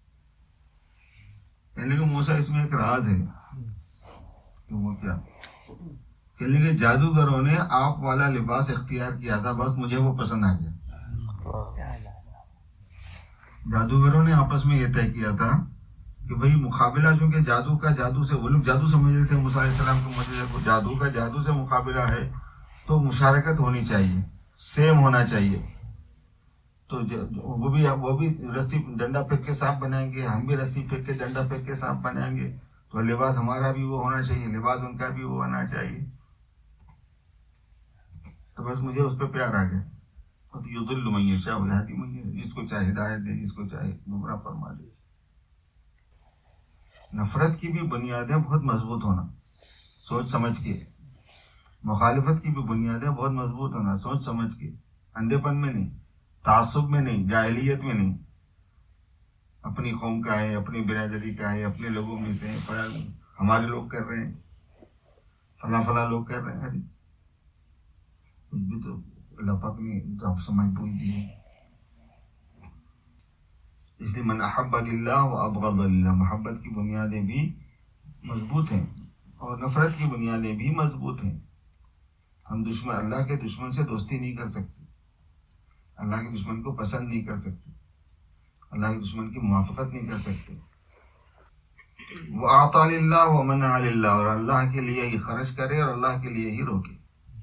کہنے کہ موسیٰ اس میں ایک راز ہے. کہ وہ کیا؟ کہنے کہ جادوگروں نے آپ والا لباس اختیار کیا تھا، بس مجھے وہ پسند آ گیا. جادوگروں نے آپس میں یہ طے کیا تھا کہ بھئی مقابلہ، چونکہ جادو کا جادو سے وہ لوگ جادو سمجھ رہے تھے، موسیٰ علیہ السلام کو مجھے جادو کا جادو سے مقابلہ ہے تو مشارکت ہونی چاہیے، سیم ہونا چاہیے. تو وہ بھی وہ بھی رسی ڈنڈا پھینک کے سانپ بنائیں گے، ہم بھی رسی پھینک کے ڈنڈا پھینک کے سانپ بنائیں گے، تو لباس ہمارا بھی وہ ہونا چاہیے، لباس ان کا بھی وہ ہونا چاہیے. تو بس مجھے اس پہ پیار آ گیا. یضل من یشاء ویہدی من یشاء، جس کو چاہے ہدایت دے، جس کو چاہے گمراہ فرما دے. نفرت کی بھی بنیادیں بہت مضبوط ہونا، سوچ سمجھ کے. مخالفت کی بھی بنیادیں بہت مضبوط ہونا، سوچ سمجھ کے، اندھے پن میں نہیں، تعصب میں نہیں، جاہلیت میں نہیں. اپنی قوم کا ہے، اپنی برادری کا ہے، اپنے لوگوں میں سے ہمارے لوگ کر رہے ہیں، فلاں فلاں لوگ کر رہے ہیں، کچھ بھی تو اللہ پاک نے آپ سمجھ بوجھ دی ہے. اس لیے من احب للہ و ابغض للہ، محبت کی بنیادیں بھی مضبوط ہیں اور نفرت کی بنیادیں بھی مضبوط ہیں. ہم دشمن اللہ کے دشمن سے دوستی نہیں کر سکتے، اللہ کے دشمن کو پسند نہیں کر سکتے، اللہ کے دشمن کی موافقت نہیں کر سکتے. وَأَعْطَى لِلَّهِ وَمَنَعَ لِلَّهِ، اور اللہ کے لیے ہی خرچ کرے اور اللہ کے لیے ہی روکے.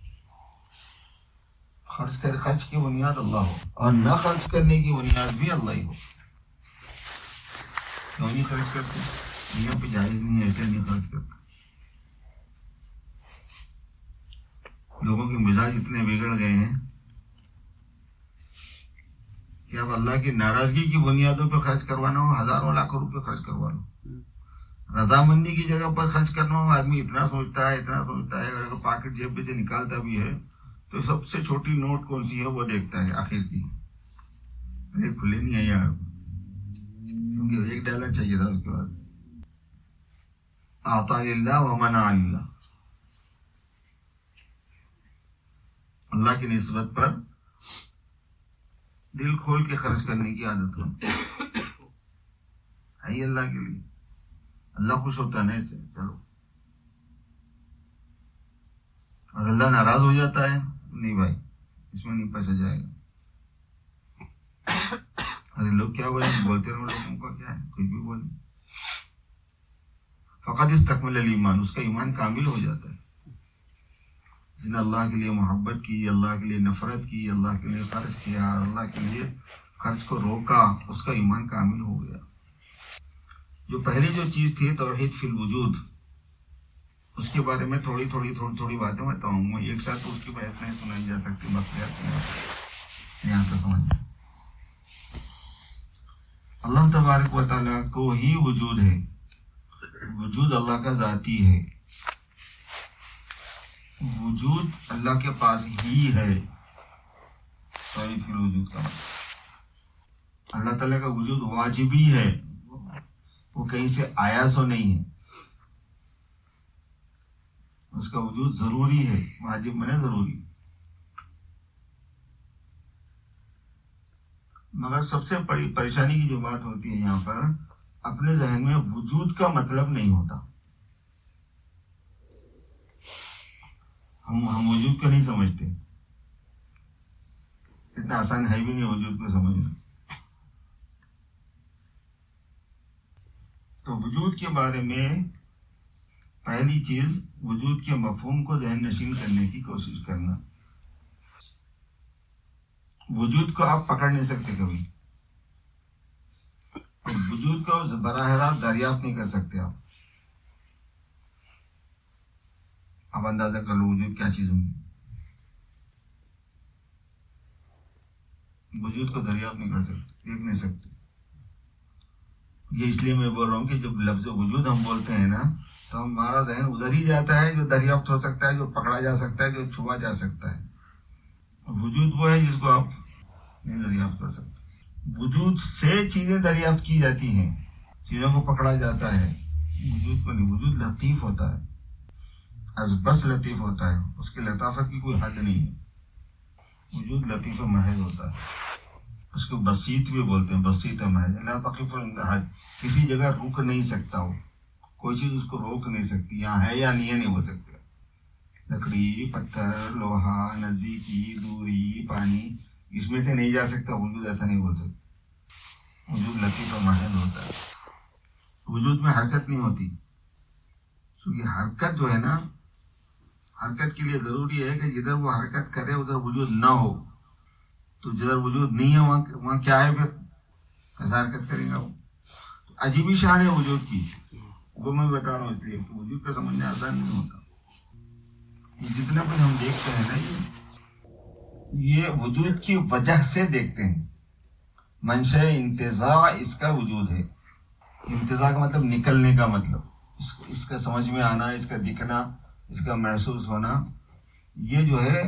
خرچ کر خرچ کی بنیاد اللہ ہو اور نہ خرچ کرنے کی بنیاد بھی اللہ ہی ہو. کیوں نہیں خرچ کرتے؟ دنیا پہ جائز نہیں ہے، کیا نہیں خرچ کرتے؟ لوگوں کے مزاج اتنے بگڑ گئے ہیں کہ اب اللہ کی ناراضگی کی بنیادوں پہ خرچ کروانا ہو ہزاروں لاکھوں روپے خرچ کروا لو. رضامندی کی جگہ پر خرچ کرنا ہو آدمی اتنا سوچتا ہے اتنا سوچتا ہے اگر پاکٹ جیب میں سے نکالتا بھی ہے تو سب سے چھوٹی نوٹ کون سی ہے وہ دیکھتا ہے آخر کی. ارے کھلے نہیں ہے یار، کیونکہ ایک ڈالر چاہیے تھا. اس کے بعد اعطا للہ ومنع للہ، اللہ کی نسبت پر دل کھول کے خرچ کرنے کی عادت ہو ہے ہی اللہ کے لیے. اللہ خوش ہوتا ہے نا اس سے، چلو. اور اللہ ناراض ہو جاتا ہے، نہیں بھائی اس میں نہیں پیسہ جائے گا. ارے لوگ کیا بولے، بولتے رہو، لوگوں کا کیا ہے، کچھ بھی بولے. فقط استکمل الایمان، اس کا ایمان کامل ہو جاتا ہے. جس نے اللہ کے لیے محبت کی، اللہ کے لیے نفرت کی، اللہ کے لیے خرچ کیا، اللہ کے لیے خرچ کو روکا، اس کا ایمان کامل ہو گیا. جو پہلی جو چیز تھی توحید فی الوجود، اس کے بارے میں تھوڑی تھوڑی تھوڑی تھوڑی باتیں بتاؤں گا. ایک ساتھ اس کی بحث نہیں سنائی جا سکتی، مسئلہ یہاں سے سمجھ. اللہ تبارک و تعالیٰ کو ہی وجود ہے، وجود اللہ کا ذاتی ہے، وجود اللہ کے پاس ہی ہے. توحید فی الوجود کا مطلب اللہ تعالیٰ کا وجود واجبی ہے، وہ کہیں سے آیا سو نہیں ہے. اس کا وجود ضروری ہے، واجب میں ضروری. مگر سب سے بڑی پریشانی کی جو بات ہوتی ہے یہاں پر، اپنے ذہن میں وجود کا مطلب نہیں ہوتا. ہم ہم وجود کو نہیں سمجھتے. اتنا آسان ہے بھی نہیں وجود کو سمجھنا. تو وجود کے بارے میں پہلی چیز وجود کے مفہوم کو ذہن نشین کرنے کی کوشش کرنا. وجود کو آپ پکڑ نہیں سکتے کبھی، اور وجود کو براہ راست دریافت نہیں کر سکتے. آپ اب اندازہ کر لو وجود کیا چیز ہوگی. وجود کو دریافت نہیں کر سکتے، دیکھ نہیں سکتے. یہ اس لیے میں بول رہا ہوں کہ جب لفظ وجود ہم بولتے ہیں نا تو ہمارا ذہن ادھر ہی جاتا ہے جو دریافت ہو سکتا ہے، جو پکڑا جا سکتا ہے، جو چھوا جا سکتا ہے. وجود وہ ہے جس کو آپ نہیں دریافت کر سکتے. وجود سے چیزیں دریافت کی جاتی ہیں، چیزوں کو پکڑا جاتا ہے، وجود کو نہیں. وجود لطیف ہوتا ہے، از بس لطیف ہوتا ہے، اس کی لطافت کی کوئی حد نہیں ہے. وجود لطیف و محض ہوتا ہے. اس کو بسیط بھی بولتے ہیں، بسیط و محض. لا تقف عند حد، کسی جگہ رک نہیں سکتا ہو، کوئی چیز اس کو روک نہیں سکتی. یہاں ہے یا نہیں ہے نہیں بول سکتے. لکڑی، پتھر، لوہا، نزدیکی، دوری، پانی، اس میں سے نہیں جا سکتا. وجود ایسا نہیں بول سکتا. وجود لطیف و محض ہوتا ہے. وجود میں حرکت نہیں ہوتی، کیونکہ حرکت جو ہے نا، حرکت کے لیے ضروری ہے کہ جدھر وہ حرکت کرے ادھر وجود نہ ہو. تو جدھر وجود نہیں ہے وہاں وہاں کیا ہے، پھر کیسا حرکت کرے گا وہ. عجیبی شان ہے وجود کی، وہ میں بتا رہا ہوں اس لیے کہ وجود کا سمجھنا آسان نہیں ہوتا. جتنا کچھ ہم دیکھتے ہیں نا یہ یہ وجود کی وجہ سے دیکھتے ہیں. منشأ انتزاع اس کا وجود ہے. انتزاع کا مطلب نکلنے کا مطلب، اس کو اس کا سمجھ میں آنا، اس کا دکھنا، اس کا محسوس ہونا، یہ جو ہے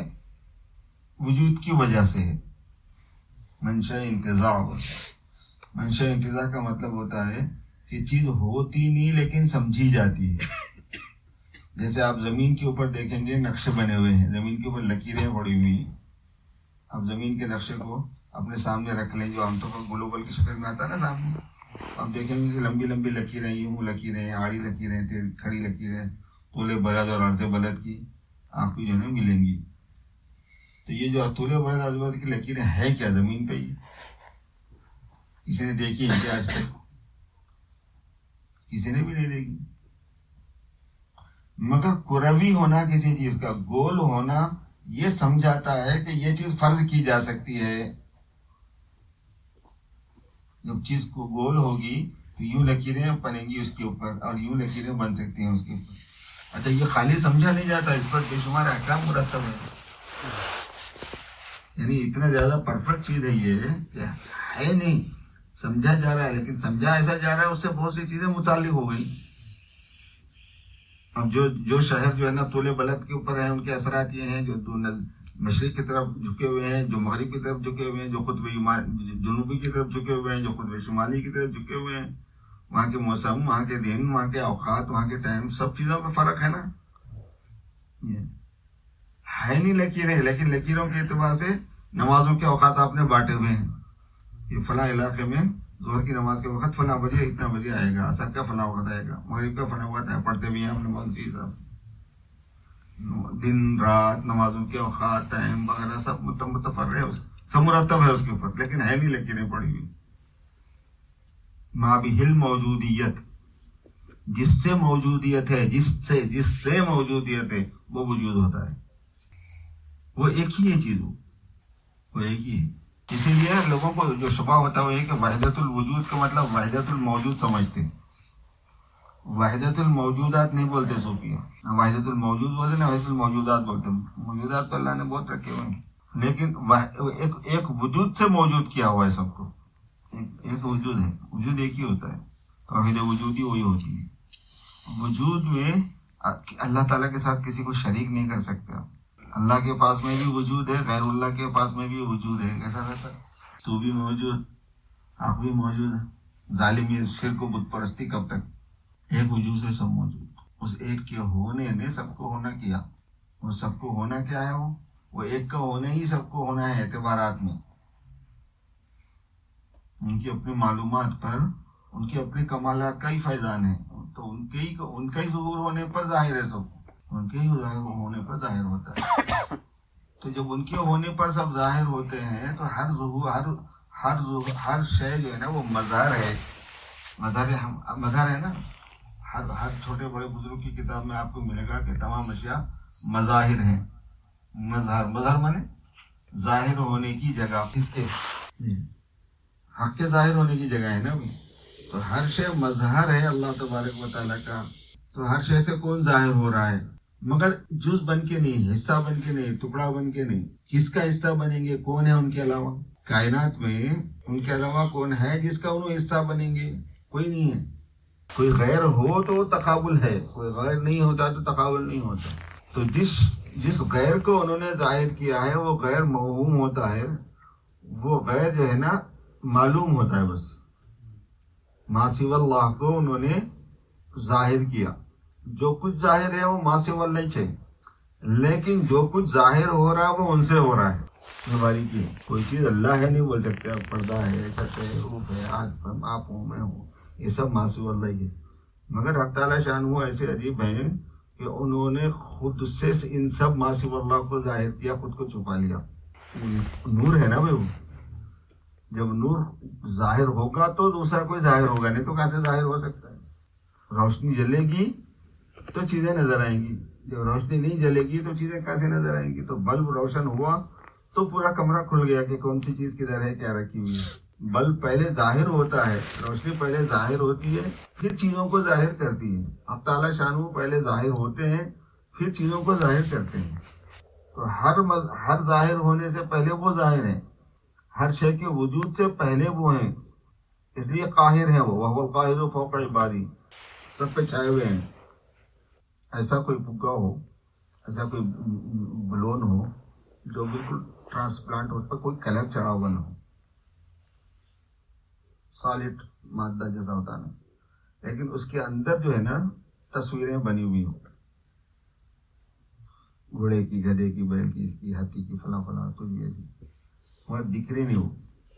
وجود کی وجہ سے ہے. منشأ انتزاع ہوتا ہے. منشأ انتزاع کا مطلب ہوتا ہے کہ چیز ہوتی نہیں لیکن سمجھی جاتی ہے. جیسے آپ زمین کے اوپر دیکھیں گے نقشے بنے ہوئے ہیں، زمین کے اوپر لکیریں پڑی ہوئی ہیں. آپ زمین کے نقشے کو اپنے سامنے رکھ لیں، جو عام طور پر گلوبل کی شکل میں آتا ہے نا سامنے. آپ دیکھیں گے کہ لمبی لمبی لکیریں، یوں لکیریں، آڑی لکیریں، کھڑی لکیریں، طول بلد اور عرض بلد کی آپ کو جو ہے نا ملیں گی. تو یہ جو طول بلد اور عرض بلد کی لکیریں ہے کیا؟ زمین پہ ہی. کسی نے دیکھی ہے کیا آج تک؟ کسی نے بھی نہیں دیکھی. مگر کروی ہونا کسی چیز کا، گول ہونا، یہ سمجھاتا ہے کہ یہ چیز فرض کی جا سکتی ہے. جب چیز کو گول ہوگی تو یوں لکیریں بنیں گی اس کے اوپر، اور یوں لکیریں بن سکتی ہیں اس کے اوپر. اچھا یہ خالی سمجھا نہیں جاتا، اس پر بے شمار احکام مرتب ہے. یعنی اتنا زیادہ پرفیکٹ چیز ہے یہ کہ ہے نہیں، سمجھا جا رہا ہے، لیکن سمجھا ایسا جا رہا ہے اس سے بہت سی چیزیں متعلق ہو گئی. اب جو جو شہر جو ہے نا طول بلد کے اوپر ہیں، ان کے اثرات یہ ہیں، جو مشرق کی طرف جھکے ہوئے ہیں، جو مغرب کی طرف جھکے ہوئے ہیں، جو قطب جنوبی کی طرف جھکے ہوئے ہیں، جو قطب شمالی کی طرف جھکے ہوئے ہیں، وہاں کے موسم، وہاں کے دن، وہاں کے اوقات، وہاں کے ٹائم، سب چیزوں پہ فرق ہے نا. ہے نہیں لکیریں، لیکن لکیروں کے اعتبار سے نمازوں کے اوقات آپ نے بانٹے ہوئے ہیں. یہ فلاں علاقے میں ظہر کی نماز کے وقت فلاں بجے اتنا بجے آئے گا، عصر کا فلاں وقت آئے گا، مغرب کا فلاں وقت ہے. پڑھتے بھی ہیں ہم نماز کی حساب سے، دن رات نمازوں کے اوقات ٹائم وغیرہ سب متفر ہے، سب مرتب ہے اس کے اوپر، لیکن ہے نہیں لکیریں پڑی ہوئی. ما بہل موجودیت، جس سے موجودیت ہے، جس سے جس سے موجودیت ہے وہ وجود ہوتا ہے. وہ ایک ہی ہے چیز، وہ ایک ہی ہے. اسی لیے لوگوں کو جو شبہ ہوتا ہے کہ وحدت الوجود کا مطلب وحدت الموجود سمجھتے ہیں. وحدت الموجودات نہیں بولتے صوفیہ، وحدت الموجود بولتے نا، وحدت الموجودات بولتے ہیں. موجودات تو اللہ نے بہت رکھے ہوئے ہیں، لیکن ایک ایک وجود سے موجود کیا ہوا ہے سب کو. ایک وجود ہے، وجود ایک ہی ہوتا ہے. توحید وجودی وہی ہوتی ہے. وجود میں اللہ تعالیٰ کے ساتھ کسی کو شریک نہیں کر سکتا. اللہ کے پاس میں بھی وجود ہے، غیر اللہ کے پاس میں بھی وجود ہے. کیسا رہتا ہے؟ تو بھی موجود، آپ بھی موجود ہے. ظالمی شرک و بت پرستی کب تک؟ ایک وجود سے سب موجود. اس ایک کے ہونے نے سب کو ہونا کیا. وہ سب کو ہونا کیا ہے؟ وہ وہ ایک کا ہونا ہی سب کو ہونا ہے. اعتبارات میں ان کی اپنی معلومات پر ان کے اپنے کمالات کا ہی فیضان ہے، تو ان کے ہی ان کا ہی ظہور ہونے پر ظاہر ہے سب، ان کے ہی ظاہر ہونے پر ظاہر ہوتا ہے. تو جب ان کے ہونے پر سب ظاہر ہوتے ہیں تو ہر ظہور ہر ہر ظہور ہر شے جو ہے نا وہ مظہر ہے. مظہر مظہر ہے نا. ہر ہر چھوٹے بڑے بزرگ کی کتاب میں آپ کو ملے گا کہ تمام اشیاء مظاہر ہیں. مظہر مظہر مانے ظاہر ہونے کی جگہ، کس کے؟ حق کے ظاہر ہونے کی جگہ ہے نا. بھی تو ہر شے مظہر ہے اللہ تبارک و تعالیٰ کا. تو ہر شے سے کون ظاہر ہو رہا ہے؟ مگر جز بن کے نہیں، حصہ بن کے نہیں، ٹکڑا بن کے نہیں. کس کا حصہ بنیں گے؟ کون ہے ان کے علاوہ؟ کائنات میں ان کے علاوہ کون ہے جس کا انہوں حصہ بنیں گے؟ کوئی نہیں ہے. کوئی غیر ہو تو تقابل ہے، کوئی غیر نہیں ہوتا تو تقابل نہیں ہوتا. تو جس جس غیر کو انہوں نے ظاہر کیا ہے وہ غیر موہوم ہوتا ہے. وہ غیر جو ہے نا معلوم ہوتا ہے. بس ما سوی اللہ کو انہوں نے ظاہر کیا. جو کچھ ظاہر ہے وہ ما سوی اللہ ہے، لیکن جو کچھ ظاہر ہو رہا ہے وہ ان سے ہو رہا ہے. ہماری کی کوئی چیز اللہ ہے نہیں بول سکتے. اب پردہ ہے، چھت ہے، روپ ہے، آپ ہوں، میں ہوں، یہ سب ما سوی اللہ ہی ہے. مگر حق تعالیٰ شان وہ ایسے عجیب ہیں کہ انہوں نے خود سے ان سب ما سوی اللہ کو ظاہر کیا، خود کو چھپا لیا. نور ہے نا بھائی، وہ جب نور ظاہر ہوگا تو دوسرا کوئی ظاہر ہوگا، نہیں تو کیسے ظاہر ہو سکتا ہے؟ روشنی جلے گی تو چیزیں نظر آئیں گی، جب روشنی نہیں جلے گی تو چیزیں کیسے نظر آئیں گی؟ تو بلب روشن ہوا تو پورا کمرہ کھل گیا کہ کون سی چیز کدھر ہے، کیا رکھی ہوئی ہے. بلب پہلے ظاہر ہوتا ہے، روشنی پہلے ظاہر ہوتی ہے، پھر چیزوں کو ظاہر کرتی ہے. اب تعالیٰ شانہ پہلے ظاہر ہوتے ہیں، پھر چیزوں کو ظاہر کرتے ہیں. تو ہر ہر ظاہر ہونے سے پہلے وہ ظاہر ہیں، ہر شے کے وجود سے پہلے وہ ہیں. اس لیے قاہر ہیں وہ، وہ القاہر فوق عبادی، سب پہ چھائے ہوئے ہیں. ایسا کوئی پگا ہو، ایسا کوئی بلون ہو جو بالکل ٹرانسپلانٹ، اس پر کوئی کلر چڑھا ہوا نہ ہو، سالڈ مادہ جیسا ہوتا نا، لیکن اس کے اندر جو ہے نا تصویریں بنی ہوئی ہوں، گھوڑے کی، گدھے کی، بیل کی، اس کی، ہاتھی کی، فلاں فلاں، کچھ بھی ایسی وہ دکھ رہی نہیں ہو.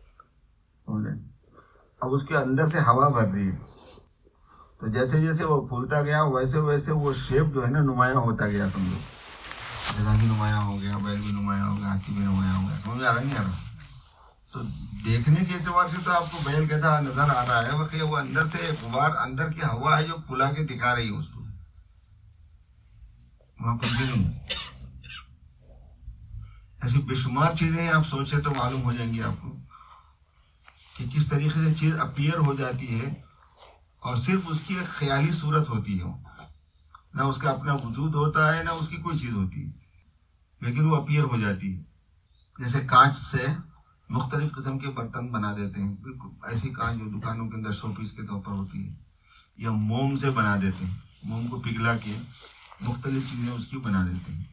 اب اس کے اندر سے ہوا بھر رہی ہے، تو جیسے جیسے وہ پھولتا گیا ویسے ویسے وہ شیپ جو ہے نا نمایاں ہوتا گیا. سمجھو گدھا بھی نمایاں ہو گیا، بیل بھی نمایاں ہو گیا، ہاتھی بھی نمایاں ہو گیا. سمجھ آ رہا نہیں آ رہا؟ تو دیکھنے کے اعتبار سے تو آپ کو بیل گدھا نظر آ رہا ہے، واقعی وہ اندر سے غبار، اندر کی ہوا ہے جو پھلا کے دکھا رہی ہے اس کو، وہاں کچھ بھی نہیں۔ ایسی بے شمار چیزیں آپ سوچے تو معلوم ہو جائیں گی آپ کو کہ کس طریقے سے چیز اپیئر ہو جاتی ہے، اور صرف اس کی ایک خیالی صورت ہوتی ہے، نہ اس کا اپنا وجود ہوتا ہے، نہ اس کی کوئی چیز ہوتی ہے، لیکن وہ اپیئر ہو جاتی ہے۔ جیسے کانچ سے مختلف قسم کے برتن بنا دیتے ہیں، بالکل ایسی کانچ جو دکانوں کے اندر شو پیس کے طور پر ہوتی ہے، یا موم سے بنا دیتے ہیں، موم کو پگھلا کے مختلف چیزیں اس کی بنا دیتے ہیں۔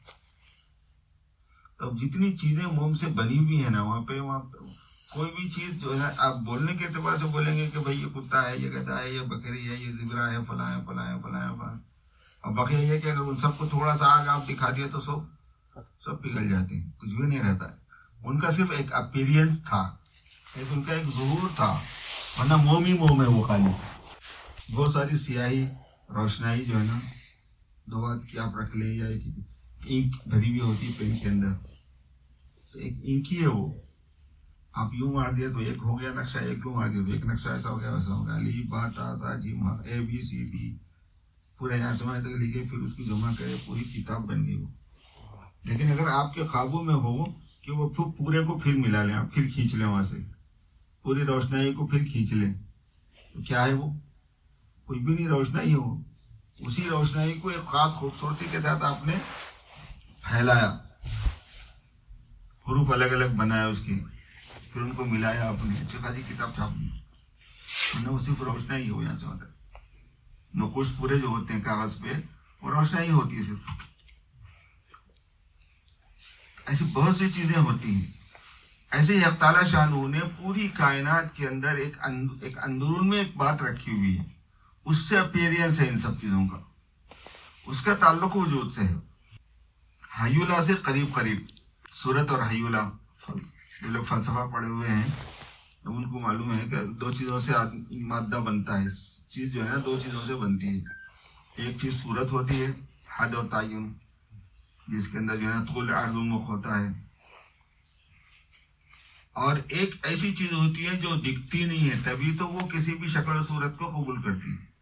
تو جتنی چیزیں موم سے بنی ہوئی ہیں نا، وہاں پہ وہاں پہ کوئی بھی چیز جو ہے آپ بولنے کے اعتبار سے بولیں گے کہ بھائی یہ کتا ہے، یہ گدھا ہے، یہ بکری ہے، یہ زبرا ہے، فلاں ہے فلاں ہے فلاں ہے فلاں ہے، اور باقی یہ کہ اگر ان سب کو تھوڑا سا آگ آپ دکھا دیا تو سب سب پگھل جاتے ہیں، کچھ بھی نہیں رہتا ہے۔ ان کا صرف ایک اپیرینس تھا، ایک ان کا ایک ظہور تھا، ورنہ موم ہی موم ہے وہ خالی۔ بہت ساری سیاہی روشنائی جو ہے نا، دو ہاتھ کی آپ رکھ لیں، یا ایک اینک بھری ہوئی ہوتی ہے پین کے اندر، تو ایک اینک ہی ہے وہ، آپ یوں مار دیا تو ایک ہو گیا نقشہ، ایک یوں مار دیا تو ایک نقشہ، ایسا ہو گیا ویسا ہو گیا، الف با تا سا جیم ہا اے بی سی ڈی پورے یہاں سمجھ تک لکھے، پھر اس کی جمع کرے، پوری کتاب بن گئی وہ۔ لیکن اگر آپ کے خوابوں میں ہو کہ وہ پورے کو پھر ملا لیں، آپ پھر کھینچ لیں وہاں سے، پوری روشنائی کو پھر کھینچ لیں، تو کیا ہے وہ؟ کچھ بھی نہیں، روشنائی ہے وہ۔ اسی روشنائی کو ایک خاص خوبصورتی کے ساتھ آپ نے پھیلایا، حروف الگ الگ بنایا اس کی، پھر ان کو ملایا آپ نے، اچھی خاصی کتاب چھاپ دی، ورنہ وہ صرف روشنائی ہو یہاں سے وہاں تک۔ نقوش پورے جو ہوتے ہیں کاغذ پہ، وہ روشنائی ہوتی ہے صرف۔ ایسی بہت سی چیزیں ہوتی ہیں۔ ایسے ہی حق تعالیٰ شانہ نے پوری کائنات کے اندر ایک ایک اندرون میں ایک بات رکھی ہوئی ہے، اس سے اپیرینس ہے ان سب چیزوں کا، اس کا تعلق وجود سے ہے، حیولہ سے قریب قریب۔ صورت اور حیولہ، جو لوگ فلسفہ پڑھے ہوئے ہیں ان کو معلوم ہے کہ دو چیزوں سے مادہ بنتا ہے، چیز جو ہے نا دو چیزوں سے بنتی ہے۔ ایک چیز صورت ہوتی ہے، حد اور تعین، جس کے اندر جو ہے نا طول عرض و مخ ہوتا ہے، اور ایک ایسی چیز ہوتی ہے جو دکھتی نہیں ہے، تبھی تو وہ کسی بھی شکل و صورت کو قبول کرتی ہے۔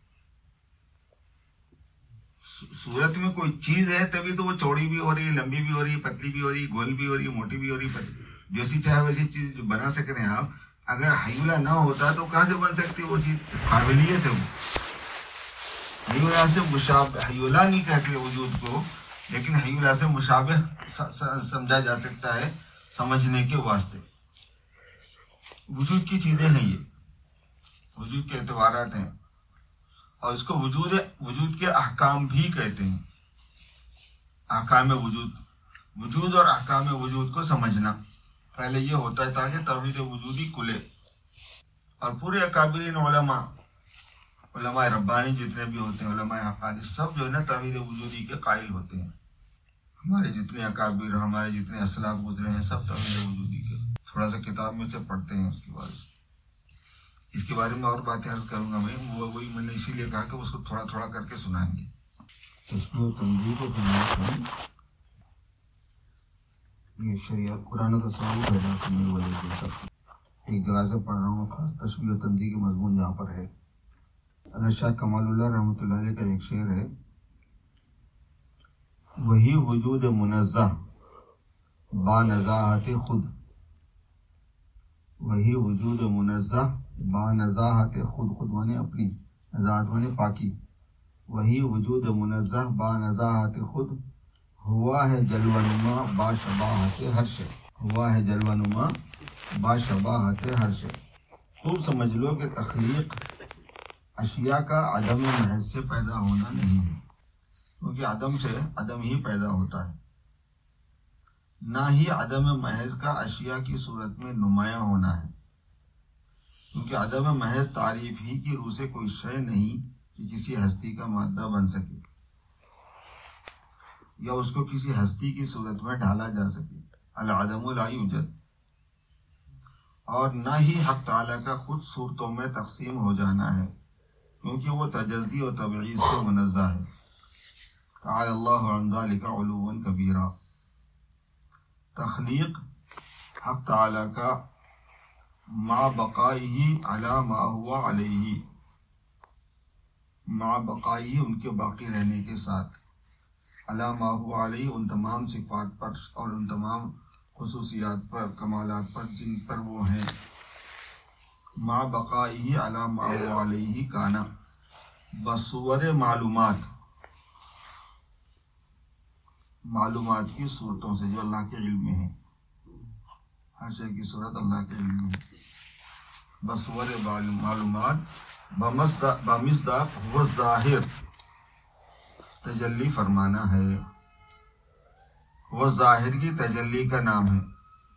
صورت میں کوئی چیز ہے تبھی تو وہ چوڑی بھی ہو رہی ہے، لمبی بھی ہو رہی ہے، پتلی بھی ہو رہی ہے، گول بھی ہو رہی ہے، موٹی بھی ہو رہی ہے، جیسی چاہے ویسی چیز بنا سک رہے ہیں آپ۔ اگر حیولہ نہ ہوتا تو کہاں سے بن سکتی وہ چیز؟ قابلیت ہے وہ۔ حیولہ سے مشابہ، حیولہ نہیں کہتے وجود کو، لیکن حیولہ سے مشابہ سمجھا جا سکتا ہے سمجھنے کے واسطے۔ وجود کی چیزیں ہیں، یہ وجود کے اعتبارات ہیں، اور اس کو وجود وجود کے احکام بھی کہتے ہیں۔ احکام وجود، وجود اور احکام وجود کو سمجھنا پہلے یہ ہوتا ہے تاکہ توحید وجودی کھلے۔ اور پورے اکابرین علماء، علماء ربانی جتنے بھی ہوتے ہیں، علماء حقانی، سب جو ہے نا توحید وجودی کے قائل ہوتے ہیں۔ ہمارے جتنے اکابر، ہمارے جتنے اسلاف گزرے ہیں، سب توحید وجودی کے۔ تھوڑا سا کتاب میں سے پڑھتے ہیں اس کے بارے میں، اس کے بارے میں اور باتیں عرض کروں گا میں، وہ وہی میں نے اسی لیے کہا کہ اس کو تھوڑا تھوڑا کر کے سنائیں گے۔ تشبیہ و تنزیہ کو سنائیں گے، یہ شریعت قرآن تصور پیدا کرنے والے کے سب ایک جگہ سے پڑھ رہا ہوں، خاص تشبیہ و تنزیہ کے مضمون جہاں پر ہے۔ حضرت شاہ کمال اللہ رحمۃ اللہ علیہ کا ایک شعر ہے، وہی وجود منزہ با نزاہت خود، وہی وجود منزہ با نزاہت خود، خود مانے اپنی، نزاہت مانے پاکی، وہی وجود منزہ با نزاہت خود، ہوا ہے جلوہ نما با شباہت ہر شے، ہوا ہے جلوہ نما با شباہت ہر شے۔ خوب سمجھ لو کہ تخلیق اشیاء کا عدم محض سے پیدا ہونا نہیں ہے، کیونکہ عدم سے عدم ہی پیدا ہوتا ہے، نہ ہی عدم محض کا اشیاء کی صورت میں نمایاں ہونا ہے، کیونکہ عدم محض تعریف ہی کی روح سے کوئی شے نہیں کہ کسی ہستی کا مادہ بن سکے یا اس کو کسی ہستی کی صورت میں ڈھالا جا سکے۔ العدم لا یوجد۔ اور نہ ہی حق تعالیٰ کا خود صورتوں میں تقسیم ہو جانا ہے، کیونکہ وہ تجزی و تبعیض سے منزہ ہے۔ تعالی اللہ عن ذلک علوا کبیرا۔ تخلیق حق تعالیٰ کا مع بقائه علی ما ہوا علیہ، مع بقائه ان کے باقی رہنے کے ساتھ، علی ما ہوا علیہ ان تمام صفات پر اور ان تمام خصوصیات پر، کمالات پر جن پر وہ ہیں، مع بقائه علی ما ہوا علیہ کانا، بصور معلومات، معلومات کی صورتوں سے جو اللہ کے علم میں ہیں، ہر شے کی صورت اللہ کے علم میں ہے، بصور معلومات، بمصداق وہ ظاہر، تجلی فرمانا ہے، وہ ظاہر کی تجلی کا نام ہے،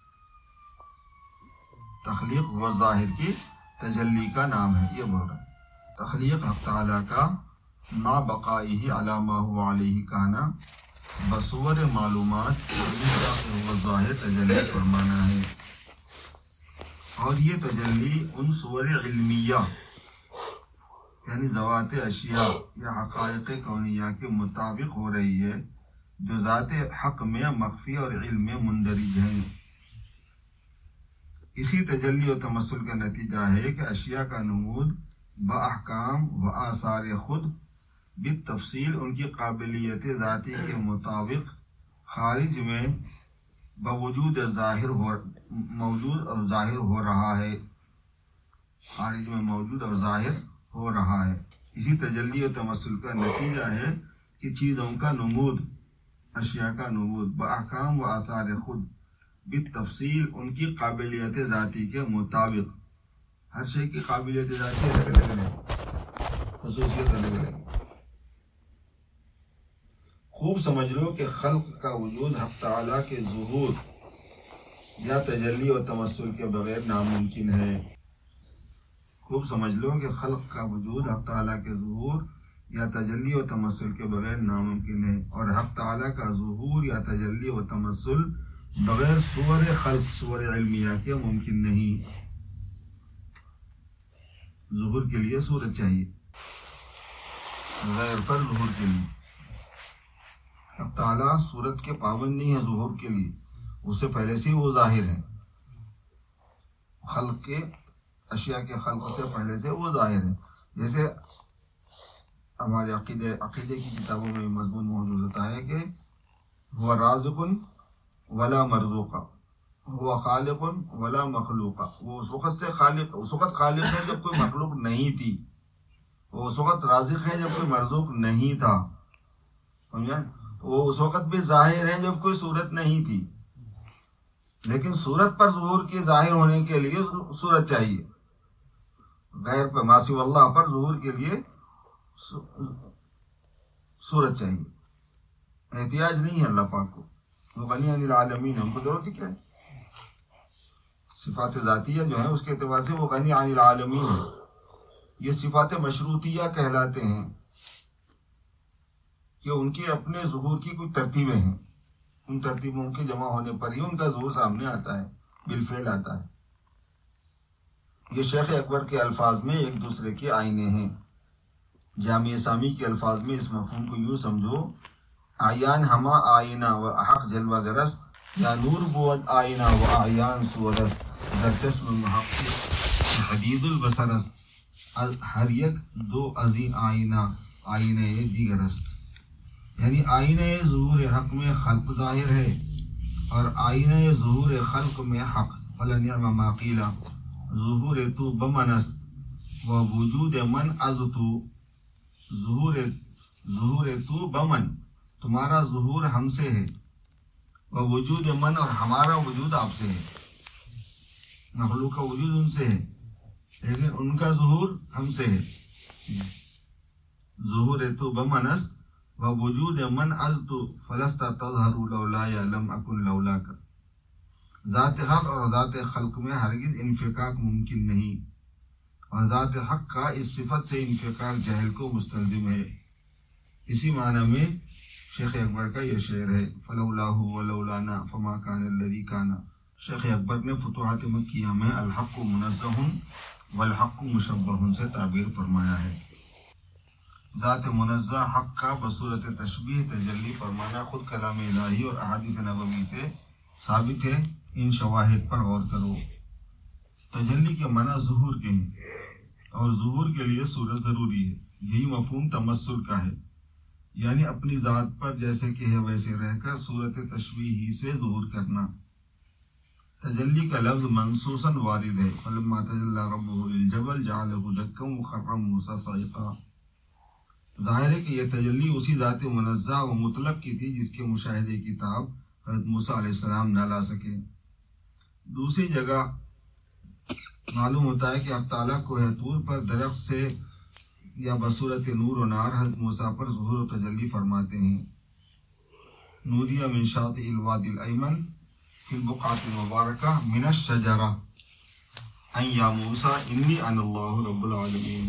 تخلیق وہ ظاہر کی تجلی کا نام ہے، یہ بول رہا ہے تخلیق حق تعالیٰ کا، مع بقائه علی ما هو علیہ کانا، بصور معلومات، وہ ظاہر تجلی فرمانا ہے، اور یہ تجلی ان صور علمیہ یعنی ذوات اشیاء یا حقائق کونیہ کے مطابق ہو رہی ہے جو ذات حق میں مخفی اور علم میں مندرج ہیں۔ اسی تجلی و تمثل کا نتیجہ ہے کہ اشیاء کا نمود باحکام و آثار خود بالتفصیل ان کی قابلیت ذاتی کے مطابق خارج میں بوجود ظاہر ہو موجود اور ظاہر ہو رہا ہے، خارج میں موجود اور ظاہر ہو رہا ہے۔ اسی تجلی و تمثل کا نتیجہ ہے کہ چیزوں کا نمود، اشیاء کا نمود باحکام و آثار خود بالتفصیل ان کی قابلیت ذاتی کے مطابق، ہر شے کی قابلیت ذاتی الگ الگ ہے، خصوصیت الگ الگ ہے۔ خوب سمجھ لو کہ خلق کا وجود حق تعالیٰ کے ظہور یا تجلی و تمثل کے بغیر ناممکن ہے۔ خوب سمجھ لو کہ خلق کا وجود حق تعالیٰ کے ظہور یا تجلی و تمثل کے بغیر ناممکن ہے، اور حق تعالیٰ کا ظہور یا تجلی و تمثل بغیر صور خلق، صور علمیہ کے ممکن نہیں۔ ظہور کے لیے صورت چاہیے، غیر پر ظہور کے لیے۔ حق تعالیٰ صورت کے پابند نہیں ہے ظہور کے لیے، اس سے پہلے سے وہ ظاہر ہے، خلق کے اشیاء کے خلق سے پہلے سے وہ ظاہر ہے۔ جیسے ہمارے عقیدے عقیدے کی کتابوں میں مضمون موجود ہوتا ہے کہ وہ رازق ولا مرزوق، وہ خالق ولا مخلوق، وہ اس وقت سے خالق اس وقت خالق ہے جب کوئی مخلوق نہیں تھی، وہ اس وقت رازق ہے جب کوئی مرزوق نہیں تھا، سمجھا؟ وہ اس وقت بھی ظاہر ہے جب کوئی صورت نہیں تھی، لیکن صورت پر ظہور کے ظاہر ہونے کے لیے صورت چاہیے، غیر پر ماسی اللہ پر ظہور کے لیے صورت چاہیے۔ احتیاج نہیں ہے اللہ پاک کو، وہ غنی عن العالمین، ہم کو ضرورت ہی کیا ہے؟ صفات ذاتیہ جو ہیں اس کے اعتبار سے وہ غنی عن العالمین ہے۔ یہ صفات مشروطیہ کہلاتے ہیں کہ ان کے اپنے ظہور کی کچھ ترتیبیں ہیں، ان ترتیبوں کے جمع ہونے پر ہی ان کا ظہور سامنے آتا ہے، بالفعل آتا ہے۔ یہ شیخ اکبر کے الفاظ میں ایک دوسرے کے آئینے ہیں۔ جامع سامی کے الفاظ میں اس مفہوم کو یوں سمجھو، آیان ہما آئینہ و حق جلوہ گرست، یا نور بود آئینہ و آیان سورست، در چشم محقق حدید البصرست، ہر یک دو ازی آئینہ آئینہ دیگرست۔ یعنی آئینہ ظہور حق میں خلق ظاہر ہے، اور آئینہ ظہور خلق میں حق، فلنعم ما قیل ظہور تو بمنست و وجود من از تو، ظہور ظہور تو بمن، تمہارا ظہور ہم سے ہے، و وجود من، اور ہمارا وجود آپ سے ہے، مخلوق کا وجود ان سے ہے لیکن ان کا ظہور ہم سے ہے۔ ظہور تو بمنست و وجود من از تو فلست تظہر لولا یا لم اکن لولا کا، ذات حق اور ذات خلق میں ہرگز انفکاک ممکن نہیں، اور ذات حق کا اس صفت سے انفکاک جہل کو مستلزم ہے۔ اسی معنی میں شیخ اکبر کا یہ شعر ہے، فلولاہ ولولانا فما کان الذی کان۔ شیخ اکبر نے فتوحات مکیہ میں الحق منزہ والحق مشبہ سے تعبیر فرمایا ہے۔ ذات منزہ حق کا بصورت تشبیہ تجلی فرمانا خود کلام الہی اور احادیث نبوی سے ثابت ہے، ان شواہد پر غور کرو۔ تجلی کے معنی ظہور کے ہیں، اور ظہور کے لیے صورت ضروری ہے۔ یہی مفہوم تمثل کا ہے، یعنی اپنی ذات پر جیسے کہ ہے ویسے رہ کر صورت تشبیہی سے ظہور کرنا۔ تجلی کا لفظ منصوصاً وارد ہے، فلما تجلی ربہ للجبل جعلہ دکا وخر موسیٰ صعقا۔ ظاہر ہے کہ یہ تجلی اسی ذات منزہ و مطلق کی تھی جس کے مشاہدے کی تاب حضرت موسیٰ علیہ السلام نہ لا سکے۔ دوسری جگہ معلوم ہوتا ہے کہ اللہ تعالیٰ کوہ طور پر درخت سے یا بصورت نور و نار حضرت موسیٰ پر ظہور و تجلی فرماتے ہیں۔ نوریہ من شاطئ الوادی الایمن فی البقعۃ المبارکہ من الشجرہ ان یا موسیٰ انی انا اللہ رب العالمین۔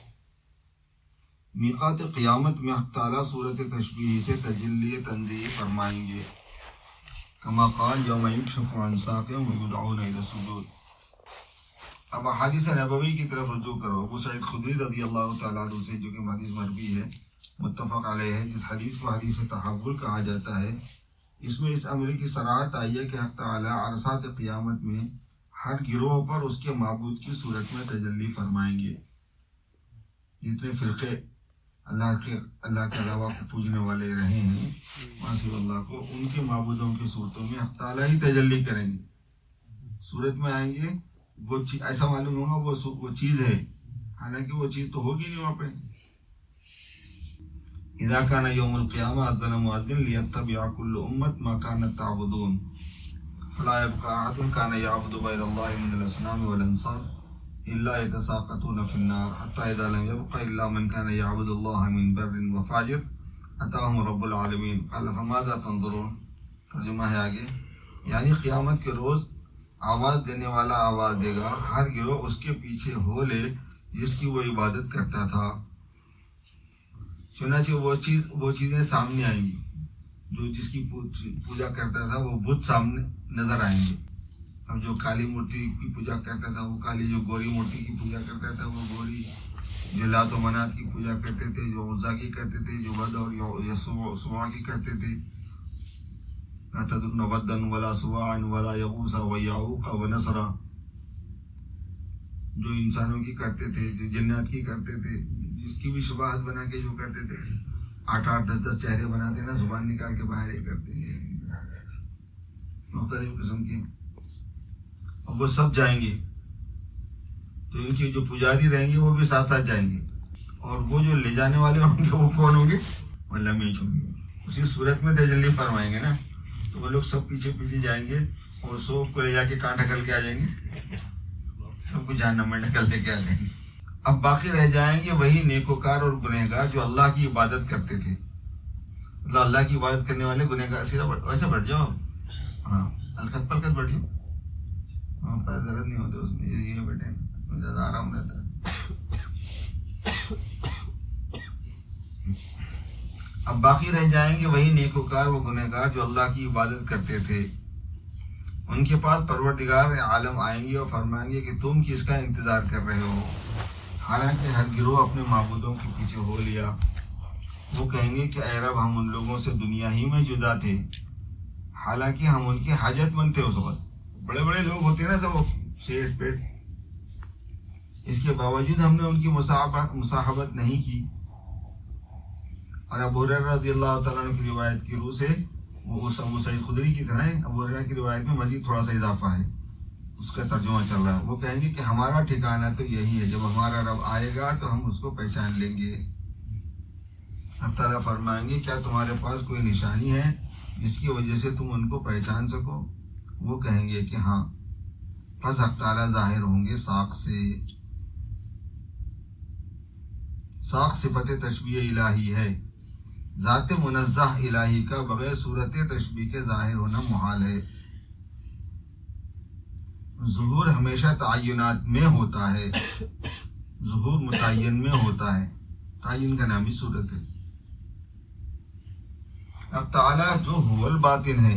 میقات قیامت میں اللہ تعالیٰ صورت تشبیہ سے تجلی تنزیہ فرمائیں گے، کما قال یوم یکشف عن ساق ویدعون الی السجود۔ اب احادیث نبوی کی طرف رجوع کرو۔ ابو سعید خدری رضی اللہ تعالیٰ عنہ سے، جو کہ حدیث مروی ہے متفق علیہ ہے، جس حدیث کو حدیث تحول کہا جاتا ہے، اس میں اس امر کی صراحت آئی ہے کہ حق تعالیٰ عرصات قیامت میں ہر گروہ پر اس کے معبود کی صورت میں تجلی فرمائیں گے۔ جتنے فرقے اللہ کے اللہ کے علاوہ کو پوجنے والے رہے ہیں ماسو اللہ کو، ان کے معبودوں کی صورتوں میں حق تعالیٰ ہی تجلی کریں گے، صورت میں آئیں گے۔ وہ چیز ایسا معلوم ہوگا وہ وہ چیز ہے، حالانکہ وہ چیز تو ہوگی نہیں وہاں پہ۔ اذا کان یوم القیامہ اذن مؤذن لیتبع کل امت ما کانت تعبدون فلا یبقى احد کان یعبد غیر اللہ من الاصنام والانصار الا يتساقطون في النار حتى اذا لم يبق الا من كان يعبد الله من بر وفاجر اتاهم رب العالمین قال فماذا تنظرون۔ ترجمہ ہے آگے، یعنی قیامت کے روز آواز دینے والا آواز دے گا، ہر گروہ اس کے پیچھے ہو لے جس کی وہ عبادت کرتا تھا۔ چنانچہ وہ چیز وہ چیزیں سامنے آئیں گی جو جس کی پوجا کرتا تھا، وہ بت سامنے نظر آئیں گے۔ اب جو کالی مورتی کی پوجا کرتا تھا وہ کالی، جو گوری مورتی کی پوجا کرتا تھا وہ گوری، جو لات و منات کی پوجا کرتے تھے، جو عزا کی کرتے تھے، جو ود اور سوا کی کرتے تھے، لا تذرن ودا ولا سواعا ولا یغوث ویعوق ونسرا، جو انسانوں کی کرتے تھے، جو جنات کی کرتے تھے، جس کی بھی شباہت بنا کے جو کرتے تھے، آٹھ آٹھ دس دس چہرے بناتے نا، زبان نکال کے باہر ہی کرتے ہیں، مختلف قسم کی۔ اب وہ سب جائیں گے تو ان کی جو پجاری رہیں گے وہ بھی ساتھ ساتھ جائیں گے، اور وہ جو لے جانے والے ہوں گے وہ کون ہوں گے؟ وہ لمیچ ہوں گے۔ اسی صورت میں تجلی فرمائیں گے نا، تو وہ لوگ سب پیچھے پیچھے جائیں گے اور سب کو لے جا کے کہاں ڈھکل کے آ جائیں گے؟ سب کو جہنم میں ڈھکل دے کے آ جائیں گے۔ اب باقی رہ جائیں گے وہی نیکوکار اور گنہگار جو اللہ کی عبادت کرتے تھے۔ مطلب اللہ کی عبادت کرنے والے گنہگار، سیدھا ویسے بیٹھ جاؤ، ہاں ہلکت پلکت بیٹھ جاؤ، ہاں پیر درد نہیں ہوتے اس میں، یہ بیٹھے زیادہ آرام رہتا ہے۔ اب باقی رہ جائیں گے وہی نیکوکار و گنہگار جو اللہ کی عبادت کرتے تھے۔ ان کے پاس پروردگار عالم آئیں گے اور فرمائیں گے کہ تم کس کا انتظار کر رہے ہو، حالانکہ ہر گروہ اپنے معبودوں کے پیچھے ہو لیا۔ وہ کہیں گے کہ اے رب، ہم ان لوگوں سے دنیا ہی میں جدا تھے، حالانکہ ہم ان کے حاجت مند تھے۔ اس وقت بڑے بڑے لوگ ہوتے ہیں نا، سب سیٹ پیٹ، اس کے باوجود ہم نے ان کی مصاحبت نہیں کی۔ اور ابو ہریرہ رضی اللہ تعالیٰ عنہ کی روایت کی روح سے، وہ اس ابو سعید خدری کی طرح ہے، ابو ہریرہ کی روایت میں مزید تھوڑا سا اضافہ ہے، اس کا ترجمہ چل رہا ہے۔ وہ کہیں گے کہ ہمارا ٹھکانہ تو یہی ہے، جب ہمارا رب آئے گا تو ہم اس کو پہچان لیں گے۔ اللہ تعالیٰ فرمائیں گے کیا تمہارے پاس کوئی نشانی ہے جس کی وجہ سے تم ان کو پہچان سکو؟ وہ کہیں گے کہ ہاں۔ پس حق تعالیٰ ظاہر ہوں گے ساق سے۔ ساق صفت تشبیہ الہی ہے، ذات منزہ الہی کا بغیر صورت تشبیہ کے ظاہر ہونا محال ہے۔ ظہور ہمیشہ تعینات میں ہوتا ہے، ظہور متعین میں ہوتا ہے، تعین کا نام ہی صورت ہے۔ اب تعالیٰ جو هو الباطن ہے،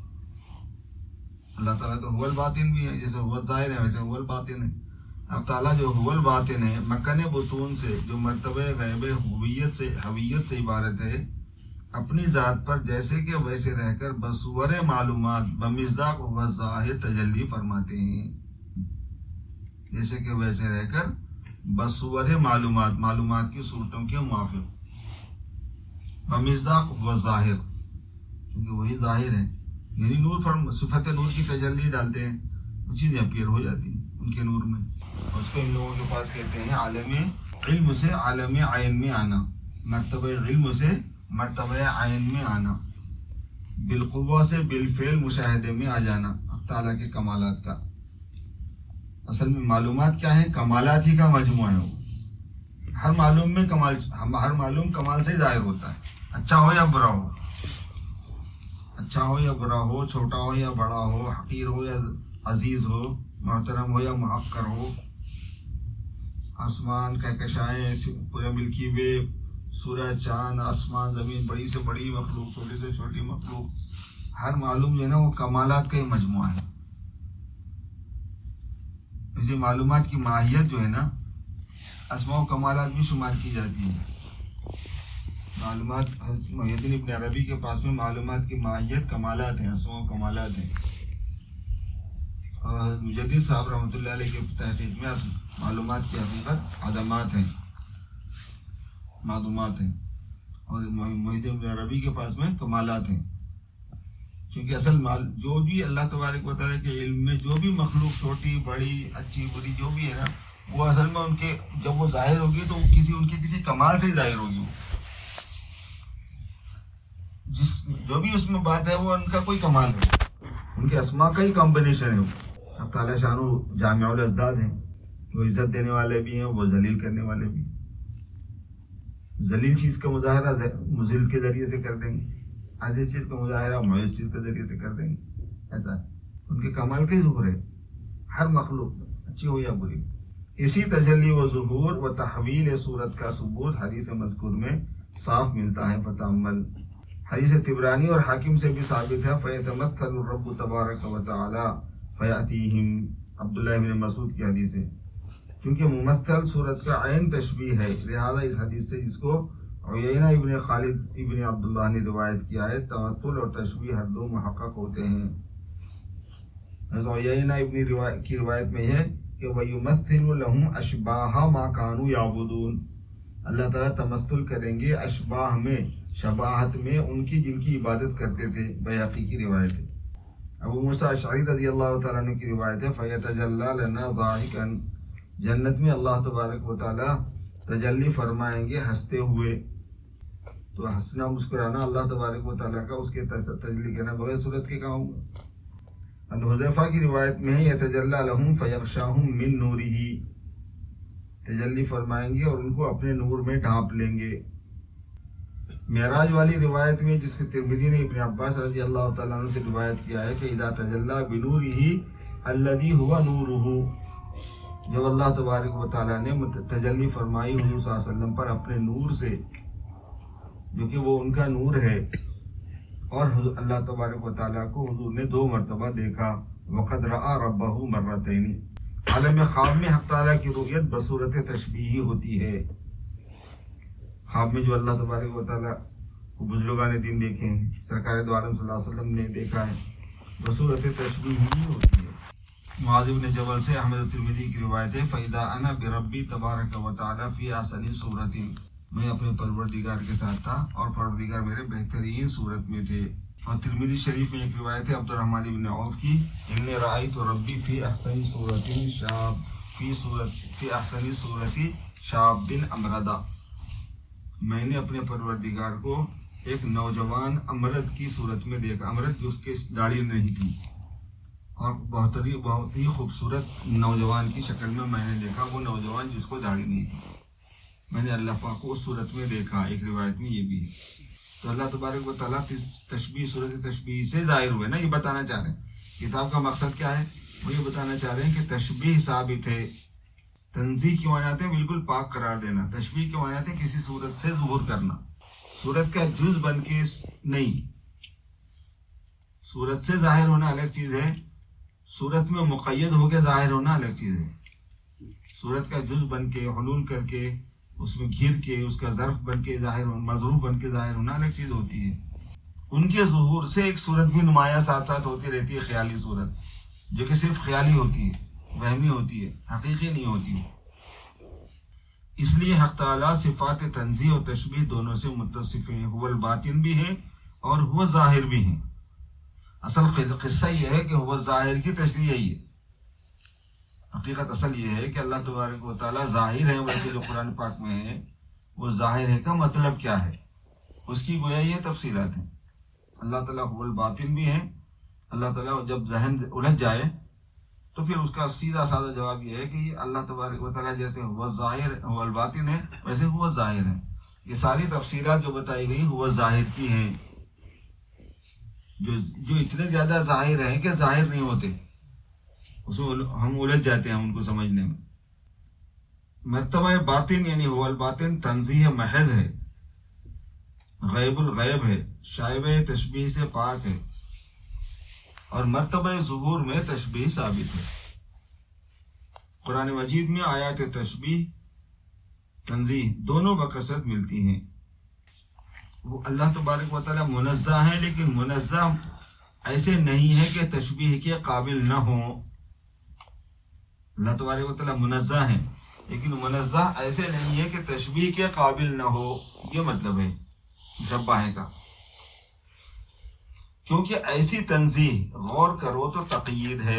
اللہ تعالیٰ تو هو الباطن بھی ہے، جیسے هو الظاہر ہے ویسے هو الباطن ہے۔ اب تعالیٰ جو هو الباطن ہے، مکن بطون سے، جو مرتبہ غیب ہویت سے ہویت سے عبارت ہے، اپنی ذات پر جیسے کہ ویسے رہ کر بصور معلومات بمصداق و ظاہر تجلی فرماتے ہیں۔ جیسے کہ ویسے رہ کر بصور معلومات معلومات کی صورتوں کے موافق، بمصداق و ظاہر، کیونکہ وہی ظاہر ہے، یعنی نور فرم صفت نور کی تجلی ڈالتے ہیں وہ چیزیں اپیئر ہو جاتی ہیں ان کے نور میں. اس کو ان لوگوں کے پاس کہتے ہیں عالم علم سے عالم عین میں آنا، مرتبہ علم سے مرتبہ عین میں آنا، بالقوہ سے بالفعل مشاہدے میں آ جانا اب تعالیٰ کے کمالات کا. اصل میں معلومات کیا ہے؟ کمالات ہی کا مجموعہ ہے. وہ ہر معلوم میں کمال، ہر معلوم کمال سے ظاہر ہوتا ہے، اچھا ہو یا برا ہو، اچھا ہو یا برا ہو، چھوٹا ہو یا بڑا ہو، حقیر ہو یا عزیز ہو، محترم ہو یا محقر ہو. آسمان کہکشائیں، پورے ملکی وے، سورج، چاند، آسمان، زمین، بڑی سے بڑی مخلوق، چھوٹی سے چھوٹی مخلوق، ہر معلوم جو ہے نا وہ کمالات کا ہی مجموعہ ہے. اسی معلومات کی ماہیت جو ہے نا اسماء و کمالات بھی شمار کی جاتی ہے. معلومات محی الدین ابن عربی کے پاس میں معلومات کی ماہیت کمالات ہیں، اسماء و کمالات ہیں. اور حضرت مجدد صاحب رحمۃ اللہ علیہ کے تحقیق میں معلومات کی حقیقت عدمات ہیں، معلومات ہیں، اور محی الدین ابن عربی کے پاس میں کمالات ہیں. کیونکہ اصل مال جو بھی اللہ تبارک و تعالیٰ کے علم میں جو بھی مخلوق چھوٹی بڑی اچھی بری جو بھی ہے نا وہ اصل میں ان کے جب وہ ظاہر ہوگی تو وہ کسی ان کے کسی کمال سے ہی ظاہر ہوگی. جس جو بھی اس میں بات ہے وہ ان کا کوئی کمال ہے، ان کے اسماء کا ہی کمبینیشن ہے. اب تعالیٰ شان جامع الاضداد ہیں، وہ عزت دینے والے بھی ہیں، وہ ذلیل کرنے والے بھی ہیں. ذلیل چیز کا مظاہرہ مذل کے ذریعے سے کر دیں گے، عزیز چیز کا مظاہرہ معیز چیز کے ذریعے سے کر دیں گے. ایسا ان کے کمال کا ہی ظہور ہے ہر مخلوق میں، اچھی ہو یا بری. اسی تجلی و ظہور و تحویل صورت کا ثبوت حدیث مذکور میں صاف ملتا ہے. فتأمل حدیث طبرانی اور حاکم سے بھی ثابت ہے. فَيَتَمَثَّلُ الرَّبُّ تَبَارَكَ وَتَعَالَى فَيَأْتِيهِمْ عبداللہ بن مسعود کی حدیث ہے. کیونکہ ممثل صورت کا عین تشبیہ ہے، لہذا اس حدیث سے جس کو عیینہ ابن خالد ابن عبداللہ نے روایت کیا ہے، تمثل اور تشبیہ ہر دو محقق ہوتے ہیں. عیینہ ابن کی روایت میں ہے کہ وَيُمَثِّلُ لَهُمْ أَشْبَاهَ مَا كَانُوا يَعْبُدُونَ، اللہ تعالیٰ تمثل کریں گے اشباہ میں، شباہت میں، ان کی جن کی عبادت کرتے تھے. بیہقی کی روایت ہے. ابو موسیٰ اشعری رضی اللہ تعالیٰ عنہ کی روایت ہے فَيَتَجَلَّى لَنَا ضَاحِكًا، جنت میں اللہ تبارک و تعالیٰ تجلی فرمائیں گے ہنستے ہوئے. تو ہنسنا مسکرانا اللہ تبارک و تعالیٰ کا، اس کے تجلی کرنا بغیر صورت کے کہاں ہوگا. حذیفہ کی روایت میں ہے یتجلی لہم فیغشاہم من نورہ، تجلی فرمائیں گے اور ان کو اپنے نور میں ڈھانپ لیں گے. معراج والی روایت میں جس کے ترمذی نے ابن عباس رضی اللہ تعالیٰ عنہ سے روایت کیا ہے کہ اذا تجلی بنورہ الذی هو نورہ، جب اللہ تبارک و تعالیٰ نے تجلی فرمائی حضور صلی اللہ علیہ وسلم پر اپنے نور سے جو کہ وہ ان کا نور ہے، اور اللہ تبارک و تعالیٰ کو حضور نے دو مرتبہ دیکھا. وقد رأى ربہ مرتین، عالم خواب میں حق تعالیٰ کی رؤیت بصورت تشبیہی ہوتی ہے. خواب میں جو اللہ تبارک و تعالیٰ کو بزرگان دین دیکھے ہیں، سرکار دو عالم صلی اللہ علیہ وسلم نے دیکھا ہے، بصورت تشبیہی ہوتی ہے. معاذ بن جبل سے احمد ترمذی کی روایت ہے فَإِذَا أَنَا بِرَبِّي تَبَارَكَ وَتَعَالَى فِي أَحْسَنِ صُورَةٍ، میں اپنے پروردگار کے ساتھ تھا اور پروردگار میرے بہترین صورت میں تھے. اور ترمذی شریف میں ایک روایت ہے عبد الرحمن بن عوف کی إِنِّي رَأَيْتُ رَبِّي فِي أَحْسَنِ صُورَةٍ شَابٍ فِي صورت فی أَحْسَنِ صُورَةِ شَابٍ أَمْرَدَ، میں نے اپنے پروردگار کو ایک نوجوان امرد کی صورت میں دیکھا. امرد جو اس کے داڑھی نہیں تھی، اور بہت ہی بہت ہی خوبصورت نوجوان کی شکل میں میں نے دیکھا. وہ نوجوان جس کو داڑھی نہیں تھی، میں نے اللہ پاک کو اس صورت میں دیکھا. ایک روایت میں یہ بھی ہے. تو اللہ تبارک و تعالیٰ تشبیہ صورت تشبیہ سے ظاہر ہوئے نا، یہ بتانا چاہ رہے ہیں. کتاب کا مقصد کیا ہے؟ وہ یہ بتانا چاہ رہے ہیں کہ تشبیہ ثابت ہے. تنزیہ کی معنی آتے ہیں بالکل پاک قرار دینا، تشبیہ کی معنی آتے ہیں کسی صورت سے ظہور کرنا، صورت کا جز بن کے نہیں. صورت سے ظاہر ہونا الگ چیز ہے، صورت میں مقید ہو کے ظاہر ہونا الگ چیز ہے. صورت کا جز بن کے، حلول کر کے، اس میں گھر کے، اس کا ظرف بن کے ظاہر ہونا، مظروف بن کے ظاہر ہونا الگ چیز ہوتی ہے. ان کے ظہور سے ایک صورت بھی نمایاں ساتھ ساتھ ہوتی رہتی ہے، خیالی صورت جو کہ صرف خیالی ہوتی ہے. وہمی ہوتی ہے، حقیقی نہیں ہوتی. اس لیے حق تعالیٰ صفات تنزیہ اور تشبیہ دونوں سے متصف ہیں، هو الباطن بھی ہے اور هو ظاہر بھی ہے. اصل قصہ یہ ہے کہ هو ظاہر کی تشریح یہی ہے. حقیقت اصل یہ ہے کہ اللہ تبارک و تعالیٰ ظاہر ہے، ویسے جو قرآن پاک میں ہے وہ ظاہر ہے کا مطلب کیا ہے اس کی گویا یہ تفصیلات ہیں. اللہ تعالیٰ هو الباطن بھی ہے. اللہ تعالیٰ جب ذہن الجھ جائے تو پھر اس کا سیدھا سادہ جواب یہ ہے کہ یہ اللہ تبارک و تعالیٰ جیسے هو ظاہر هو الباطن ہے ویسے هو ظاہر ہے. یہ ساری تفصیلات جو بتائی گئی هو ظاہر کی ہیں، جو جو اتنے زیادہ ظاہر ہیں کہ ظاہر نہیں ہوتے، اس میں ہم الجھ جاتے ہیں ان کو سمجھنے میں. مرتبہ باطن یعنی هو الباطن تنزیہ محض ہے، غیب الغیب ہے، شائبہ تشبیہ سے پاک ہے، اور مرتبہ ظہور میں تشبیہ ثابت ہے. قرآن مجید میں آیات تشبیہ تنزیہ دونوں بکثرت ملتی ہیں. وہ اللہ تبارک و تعالیٰ منزہ ہیں، لیکن منزہ ایسے نہیں ہے کہ تشبیہ کے قابل نہ ہوں. اللہ تبارک و تعالیٰ منزہ ہیں لیکن منزہ ایسے نہیں ہے کہ تشبیہ کے قابل نہ ہو. یہ مطلب ہے مشبہ کا. کیونکہ ایسی تنزیہ غور کرو تو تقیید ہے،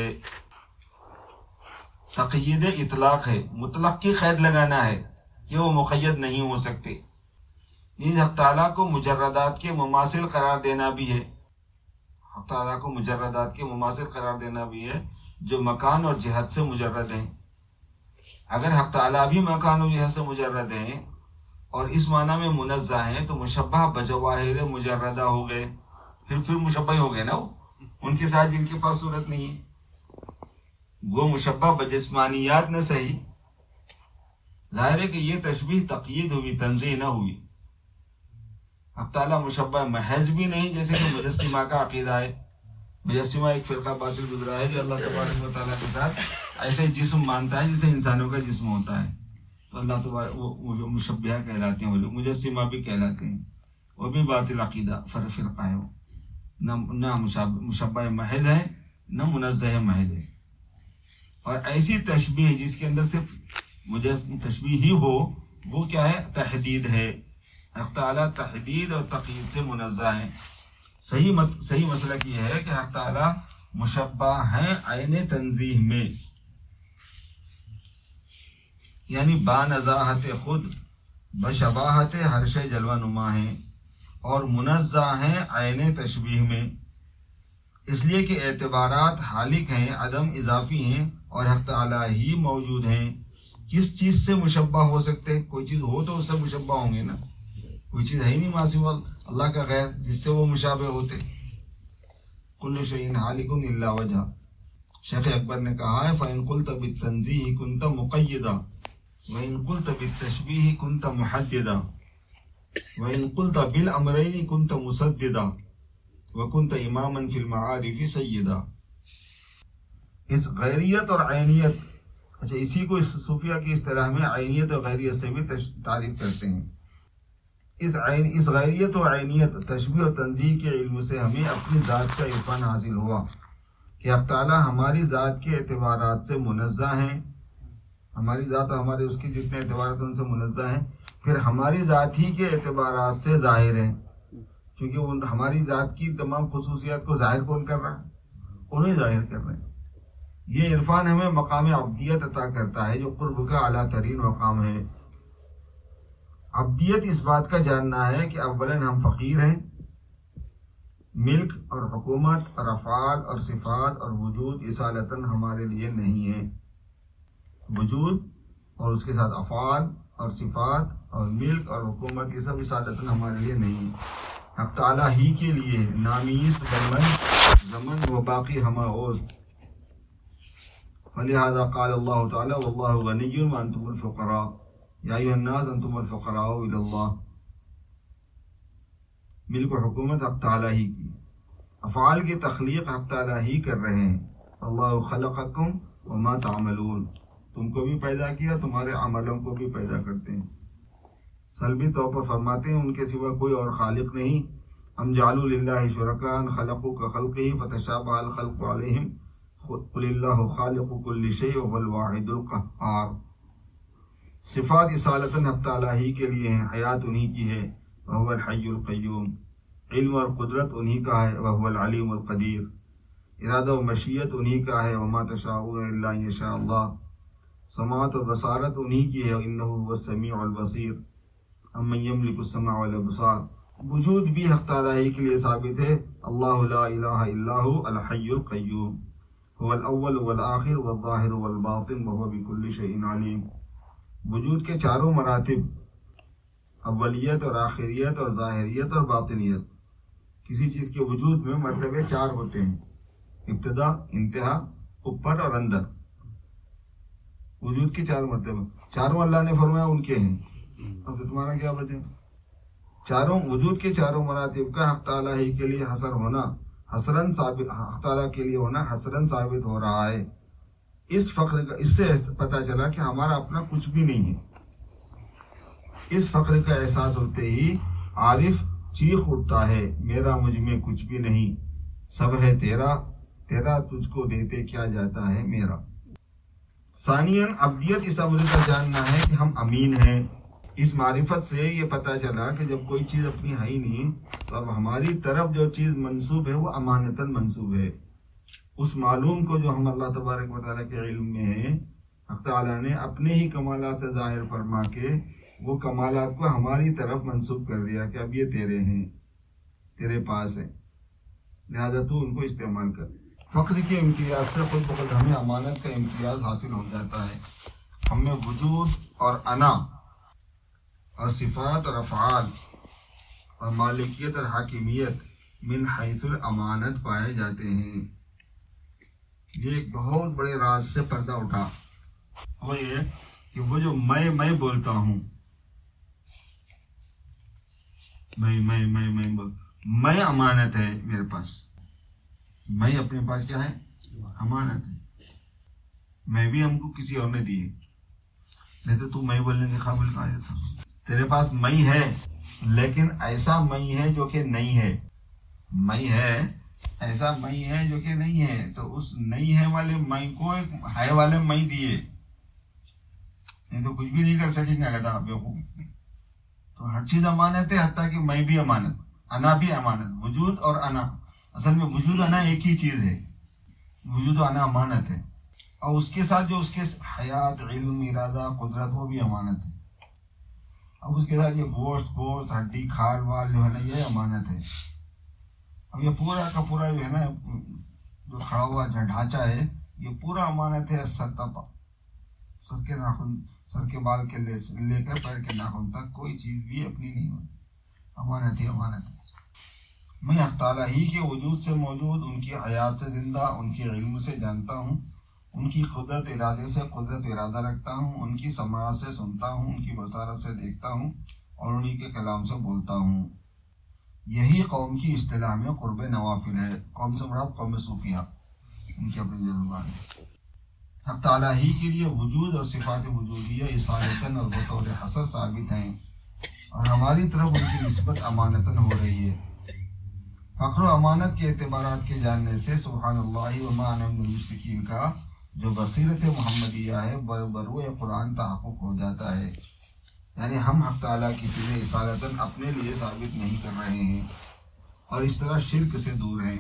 تقیید اطلاق ہے، مطلق کی قید لگانا ہے کہ وہ مقید نہیں ہو سکتے. نیز حق تعالیٰ کو مجردات کے مماثل قرار دینا بھی ہے. حق تعالیٰ کو مجردات کے مماثل قرار دینا بھی ہے جو مکان اور جہت سے مجرد ہیں. اگر حق تعالیٰ بھی مکان اور جہت سے مجرد ہیں اور اس معنی میں منزہ ہیں تو مشبہ بجواہر مجردہ ہو گئے، پھر پھر مشبہ ہو گئے نا وہ ان کے ساتھ جن کے پاس صورت نہیں ہے. وہ مشبہ بجسمانیات نہ صحیح. ظاہر ہے کہ یہ تشبیہ تقیید ہوئی، تنزیہ نہ ہوئی. حق تعالیٰ مشبہ محض بھی نہیں جیسے کہ مجسمہ کا عقیدہ ہے. مجسمہ ایک فرقہ باطل گزرا ہے جو اللہ تبارک و تعالیٰ کے ساتھ ایسے جسم مانتا ہے جیسے انسانوں کا جسم ہوتا ہے. تو اللہ تبارک وہ جو مشبہ کہلاتے ہیں وہ لوگ مجسمہ بھی کہلاتے ہیں، وہ بھی باطل عقیدہ فر فرقہ ہے. وہ نہ نہ مشبہ محض ہے نہ منزہ محض ہے. اور ایسی تشبیہ جس کے اندر صرف مجسم تشبیہ ہی ہو وہ کیا ہے؟ تحدید ہے. حق تعالیٰ تحدید اور تقیید سے منزہ ہیں. صحیح مت صحیح مسئلہ یہ ہے کہ حق تعالیٰ مشبہ ہیں عین تنزیہ میں، یعنی بانزاہت خود بشباہت ہر شے جلوہ نما ہیں، اور منزہ ہیں عین تشبیہ میں، اس لیے کہ اعتبارات حالق ہیں، عدم اضافی ہیں، اور حق تعالیٰ ہی موجود ہیں. کس چیز سے مشبہ ہو سکتے؟ کوئی چیز ہو تو اس سے مشبہ ہوں گے نا. کوئی چیز ہے ہی نہیں ماسوا اللہ کا غیر جس سے وہ مشابہ ہوتے. کل شیء حالق الا وجہ. شیخ اکبر نے کہا ہے فَإِن قُلْتَ بِالتَّنزِيهِ كُنْتَ مُقَيِّدًا وَإِن قُلْتَ بِالتَّشْبِيهِ كُنْتَ مُحَدِّدًا وَإِن قُلْتَ بِالْأَمْرَيْنِ كُنْتَ مُسَدِّدًا وَكُنْتَ إِمَامًا فِي الْمَعَارِفِ سَيِّدًا. اس غیریت اور عینیت، اچھا اسی کو صوفیہ کی اصطلاح میں عینیت اور غیریت سے بھی تعریف کرتے ہیں. اس عین اس غیریت و عینیت تشبیہ و تنزیہ کے علم سے ہمیں اپنی ذات کا عرفان حاصل ہوا کہ اب تعالیٰ ہماری ذات کے اعتبارات سے منزہ ہیں. ہماری ذات اور ہمارے اس کے جتنے اعتبارات ان سے منزہ ہیں، پھر ہماری ذات ہی کے اعتبارات سے ظاہر ہیں، کیونکہ ان ہماری ذات کی تمام خصوصیات کو ظاہر کون کر رہا ہے؟ انہیں ظاہر کر رہے ہیں. یہ عرفان ہمیں مقام عبدیت عطا کرتا ہے جو قرب کا اعلیٰ ترین مقام ہے. عبدیت اس بات کا جاننا ہے کہ اولاً ہم فقیر ہیں، ملک اور حکومت اور افعال اور صفات اور وجود اصالتاً ہمارے لیے نہیں ہے. وجود اور اس کے ساتھ افعال اور صفات اور ملک اور حکومت یہ سب اصالتاً ہمارے لیے نہیں ہے. حق تعالیٰ ہی کے لیے نامیست بلمن زمن و باقی ہما اوز. فلہذا قال اللہ تعالیٰ واللہ غنی وانتم الفقراء یا ایھا الناس انتم الفقراء الی اللہ. ملک و حکومت حق تعالیٰ ہی کی، افعال کی تخلیق حق تعالیٰ ہی کر رہے ہیں. اللہ خلقکم وما تعملون، تم کو بھی پیدا کیا، تمہارے عملوں کو بھی پیدا کرتے ہیں. سلبی طور پر فرماتے ہیں ان کے سوا کوئی اور خالق نہیں. ام جعلوا للہ شرکاء خلقوا کخلقہ فتشابہ الخلق علیہم قل اللہ خالق کل شیء وهو الواحد القہار۔ صفات اصالتاً حق تعالیٰ ہی کے لیے ہیں، حیات انہی کی ہے، وهو الحی القیوم، علم اور قدرت انہی کا ہے، وهو العلیم القدیر، ارادہ و مشیت انہی کا ہے، وما تشاءون الا ان یشاء اللہ، سماعت و بصارت انہی کی ہے، انہ هو السمیع البصیر، امن یملک السمع والابصار۔ وجود بھی حق تعالیٰ ہی کے لیے ثابت ہے، اللہ لا الہ الا هو الحی القیوم، هو الاول والآخر والظاہر والباطن وهو بكل شیء علیم۔ وجود کے چاروں مراتب، اولیت اور آخریت اور ظاہریت اور باطنیت، کسی چیز کے وجود میں مرتبے چار ہوتے ہیں، ابتدا، انتہا، اوپر اور اندر۔ وجود کے چار مرتبے، چاروں اللہ نے فرمایا ان کے ہیں، اب تمہارا کیا بچے؟ چاروں وجود کے چاروں مراتب کا حق تعالیٰ ہی کے لیے حصر ہونا حسرن ثابت، حق تعالیٰ کے لیے ہونا حسرن ثابت ہو رہا ہے۔ اس فخر کا، اس سے پتہ چلا کہ ہمارا اپنا کچھ بھی نہیں ہے۔ اس فخر کا احساس ہوتے ہی عارف چیخ اٹھتا ہے، میرا مجھ میں کچھ بھی نہیں، سب ہے تیرا، تیرا تجھ کو دیتے کیا جاتا ہے میرا۔ ثانیاً عبدیت اس امر کا جاننا ہے کہ ہم امین ہیں۔ اس معرفت سے یہ پتہ چلا کہ جب کوئی چیز اپنی ہے ہی نہیں تو اب ہماری طرف جو چیز منسوب ہے وہ امانتاً منسوب ہے۔ اس معلوم کو جو ہم اللہ تبارک و تعالیٰ کے علم میں ہیں، حق تعالیٰ نے اپنے ہی کمالات سے ظاہر فرما کے وہ کمالات کو ہماری طرف منسوب کر دیا کہ اب یہ تیرے ہیں، تیرے پاس ہے، لہذا تو ان کو استعمال کر۔ فخر کے امتیاز سے خود بخود ہمیں امانت کا امتیاز حاصل ہو جاتا ہے۔ ہم میں وجود اور انا اور صفات اور افعال اور مالکیت اور حاکمیت من حیث الامانت پائے جاتے ہیں۔ یہ ایک بہت بڑے راز سے پردہ اٹھا، وہ یہ کہ وہ جو میں میں بولتا ہوں، میں میں میں میں بول میں امانت ہے میرے پاس، میں اپنے پاس کیا ہے؟ امانت ہے۔ میں بھی ہم کو کسی اور نے دی ہے، نہیں تو تو میں بولنے کے قابل کہا جاتا۔ تیرے پاس میں ہے لیکن ایسا میں ہے جو کہ نہیں ہے، میں ہے ایسا میں ہے جو کہ نہیں ہے، تو اس نہیں ہے والے میں کو ایک ہے والے میں دیے، نہیں تو کچھ بھی نہیں کر سکیں گے گدا بیوقوف۔ تو ہر چیز امانت ہے، حتیٰ کہ میں بھی امانت، انا بھی امانت، وجود اور انا، اصل میں وجود انا ایک ہی چیز ہے، وجود و انا امانت ہے، اور اس کے ساتھ جو اس کے حیات، علم، ارادہ، قدرت وہ بھی امانت ہے۔ اب اس کے ساتھ یہ گوشت گوشت ہڈی کھال وال جو ہے نا یہ امانت ہے۔ اب یہ پورا کا پورا جو ہے نا جو کھڑا ہوا ڈھانچہ ہے یہ پورا امانت ہے، سر تک، سر کے ناخن، سر کے بال کے لے لے کر پیر کے ناخن تک کوئی چیز بھی اپنی نہیں ہوتی، امانت ہی امانت ہے۔ میں حق تعالیٰ ہی کے وجود سے موجود، ان کی حیات سے زندہ، ان کے علم سے جانتا ہوں، ان کی قدرت ارادے سے قدرت ارادہ رکھتا ہوں، ان کی سماعت سے سنتا ہوں، ان کی بصارت سے دیکھتا ہوں، اور انہی کے کلام سے بولتا ہوں۔ یہی قوم کی اصطلاح میں قرب نوافل ہے۔ قوم سے مراد قوم صوفیہ، ان کی اپنی زبان ہے۔ حق تعالیٰ ہی کے لیے وجود اور صفات وجودیہ اصالتاً اور بطور حصر ثابت ہیں، اور ہماری طرف ان کی نسبت امانتاً ہو رہی ہے۔ فخر و امانت کے اعتبارات کے جاننے سے سبحان اللہ وما انا من المشرکین کا جو بصیرت محمدیہ ہے بروئے قرآن تحقق ہو جاتا ہے۔ یعنی ہم حق تعالیٰ کی چیزیں اصالتاً اپنے لیے ثابت نہیں کر رہے ہیں، اور اس طرح شرک سے دور ہیں،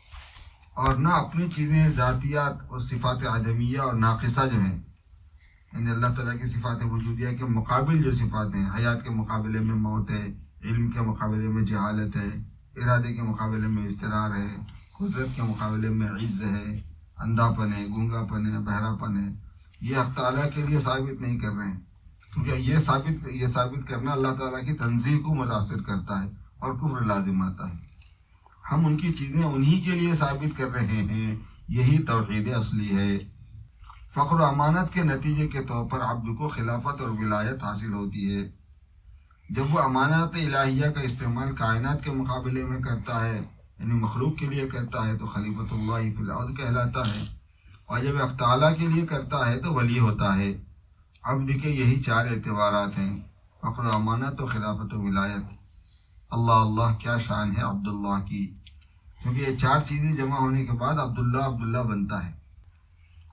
اور نہ اپنی چیزیں ذاتیات اور صفات عدمیہ اور ناقصہ جو ہیں، یعنی اللہ تعالیٰ کی صفات وجودیہ کے مقابل جو صفات ہیں، حیات کے مقابلے میں موت ہے، علم کے مقابلے میں جہالت ہے، ارادے کے مقابلے میں اضطرار ہے، قدرت کے مقابلے میں عجز ہے، اندھا پن ہے، گونگا پن ہے، بہرا پن ہے، یہ حق تعالیٰ کے لیے ثابت نہیں کر رہے ہیں، کیونکہ یہ ثابت یہ ثابت کرنا اللہ تعالیٰ کی تنزیہ کو متاثر کرتا ہے اور کفر لازم آتا ہے۔ ہم ان کی چیزیں انہی کے لیے ثابت کر رہے ہیں، یہی توحید اصلی ہے۔ فخر و امانت کے نتیجے کے طور پر عبد کو خلافت اور ولایت حاصل ہوتی ہے۔ جب وہ امانت الہیہ کا استعمال کائنات کے مقابلے میں کرتا ہے، یعنی مخلوق کے لیے کرتا ہے، تو خلیفۃ اللہ فی الارض کہلاتا ہے، اور جب حق تعالیٰ کے لیے کرتا ہے تو ولی ہوتا ہے۔ عبد کے یہی چار اعتبارات ہیں، فخر و امانت و خلافت و ولایت۔ اللہ اللہ کیا شان ہے عبداللہ کی، کیونکہ یہ چار چیزیں جمع ہونے کے بعد عبداللہ عبداللہ بنتا ہے۔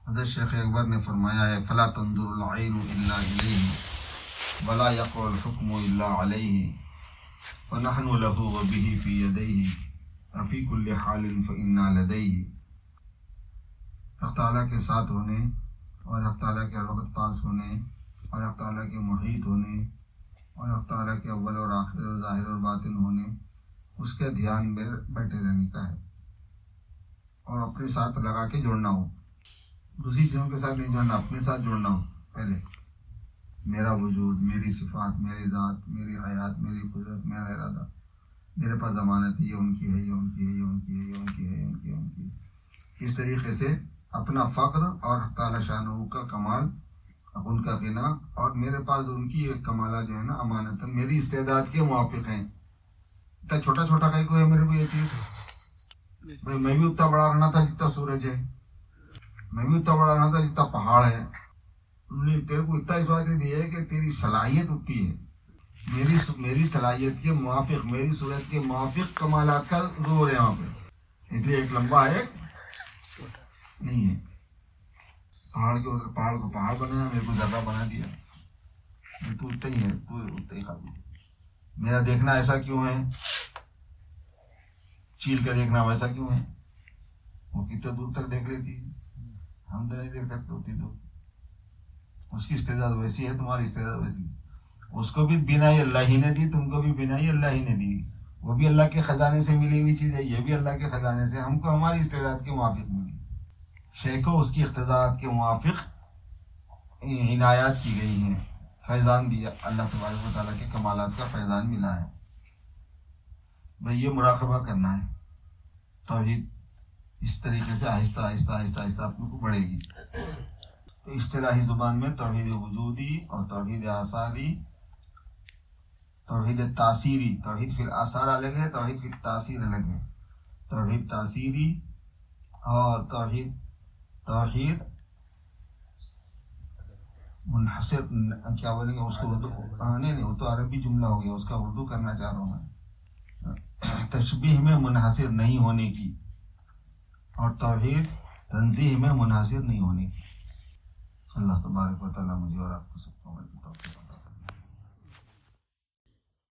حضرت شیخ اکبر نے فرمایا ہے فلا تنظر العین الا الیہ ولا یقع الحکم الا علیہ فنحن له وبه فی یدیہ فی کل حال فانا لدیہ. حق تعالیٰ کے ساتھ ہونے اور حق تعالیٰ کے ہر وقت پاس ہونے اور حق تعالیٰ کے محیط ہونے اور حق تعالیٰ کے اول اور آخر اور ظاہر اور باطن ہونے، اس کے دھیان میں بیٹھے رہنے کا ہے اور اپنے ساتھ لگا کے جوڑنا ہو. دوسری چیزوں کے ساتھ نہیں جوڑنا، اپنے ساتھ جوڑنا ہو. پہلے میرا وجود، میری صفات، میری ذات، میری حیات، میری قدرت، میرا ارادہ، میرے پاس ضمانت یہ ان کی ہے، یہ ان کی ہے، یہ ان کی ہے، یہ ان کی ہے، یہ ان کی ہے، ان کی ہے. اس طریقے سے اپنا فقر اور حق تعالیٰ شانہ کا کمال، ان کا غنا، اور میرے پاس ان کی کمالات جو ہے نا امانت میری استعداد کے موافق ہیں. اتنا چھوٹا چھوٹا کہیں کو ہے میرے کو یہ چیز، بھائی میں بھی اتنا بڑا رہنا تھا جتنا سورج ہے، میں بھی اتنا بڑا رہنا تھا جتنا پہاڑ ہے. انہوں نے تیرے کو اتنا اس واسطے دیا ہے کہ تیری صلاحیت اتنی ہے، میری میری صلاحیت کے موافق، میری صورت کے موافق کمالات کا زور ہے وہاں پہ، اس لیے ایک لمبا ہے نہیں ہے. پہاڑ کے ادھر پہاڑ کو پہاڑ بنایا، میرے کو ذرہ بنا دیا، تو اتنا ہی ہے، تو اتنا ہی قابل. میرا دیکھنا ایسا کیوں ہے، چیل کا دیکھنا ویسا کیوں ہے؟ وہ کتنے دور تک دیکھ لیتی ہے، ہم تو نہیں دیکھ سکتے ہوتی. تو اس کی استعداد ویسی ہے، تمہاری استعداد ویسی ہے. اس کو بھی بینائی اللہ ہی نے دی، تم کو بھی بینائی اللہ ہی نے دی. وہ بھی اللہ کے خزانے سے ملی ہوئی چیز ہے، یہ بھی اللہ کے خزانے سے. ہم کو ہماری استعداد کے موافق ملی، شیخ کو اس کی اقتضاءات کے موافق عنایات کی گئی ہیں، فیضان دیا، اللہ تبارک و تعالیٰ کے کمالات کا فیضان ملا ہے. بھئی یہ مراقبہ کرنا ہے. توحید اس طریقے سے آہستہ آہستہ آہستہ آہستہ اپنے کو بڑھے گی. تو اصطلاحی زبان میں توحید وجودی اور توحید آثاری، توحید تاثیری، توحید فی الاثار الگ ہے، توحید فی التاثیر الگ ہے. توحید تاثیری اور توحید توحید منحصر، کیا بولیں گے اس کو اردو؟ نہیں نہیں، وہ تو عربی جملہ ہو گیا، اس کا اردو کرنا چاہ رہا ہوں میں. تشبیہ میں منحصر نہیں ہونے کی اور توحید تنزیہ میں منحصر نہیں ہونے کی. اللہ تبارک و تعالیٰ مجھے اور آپ کو سب کو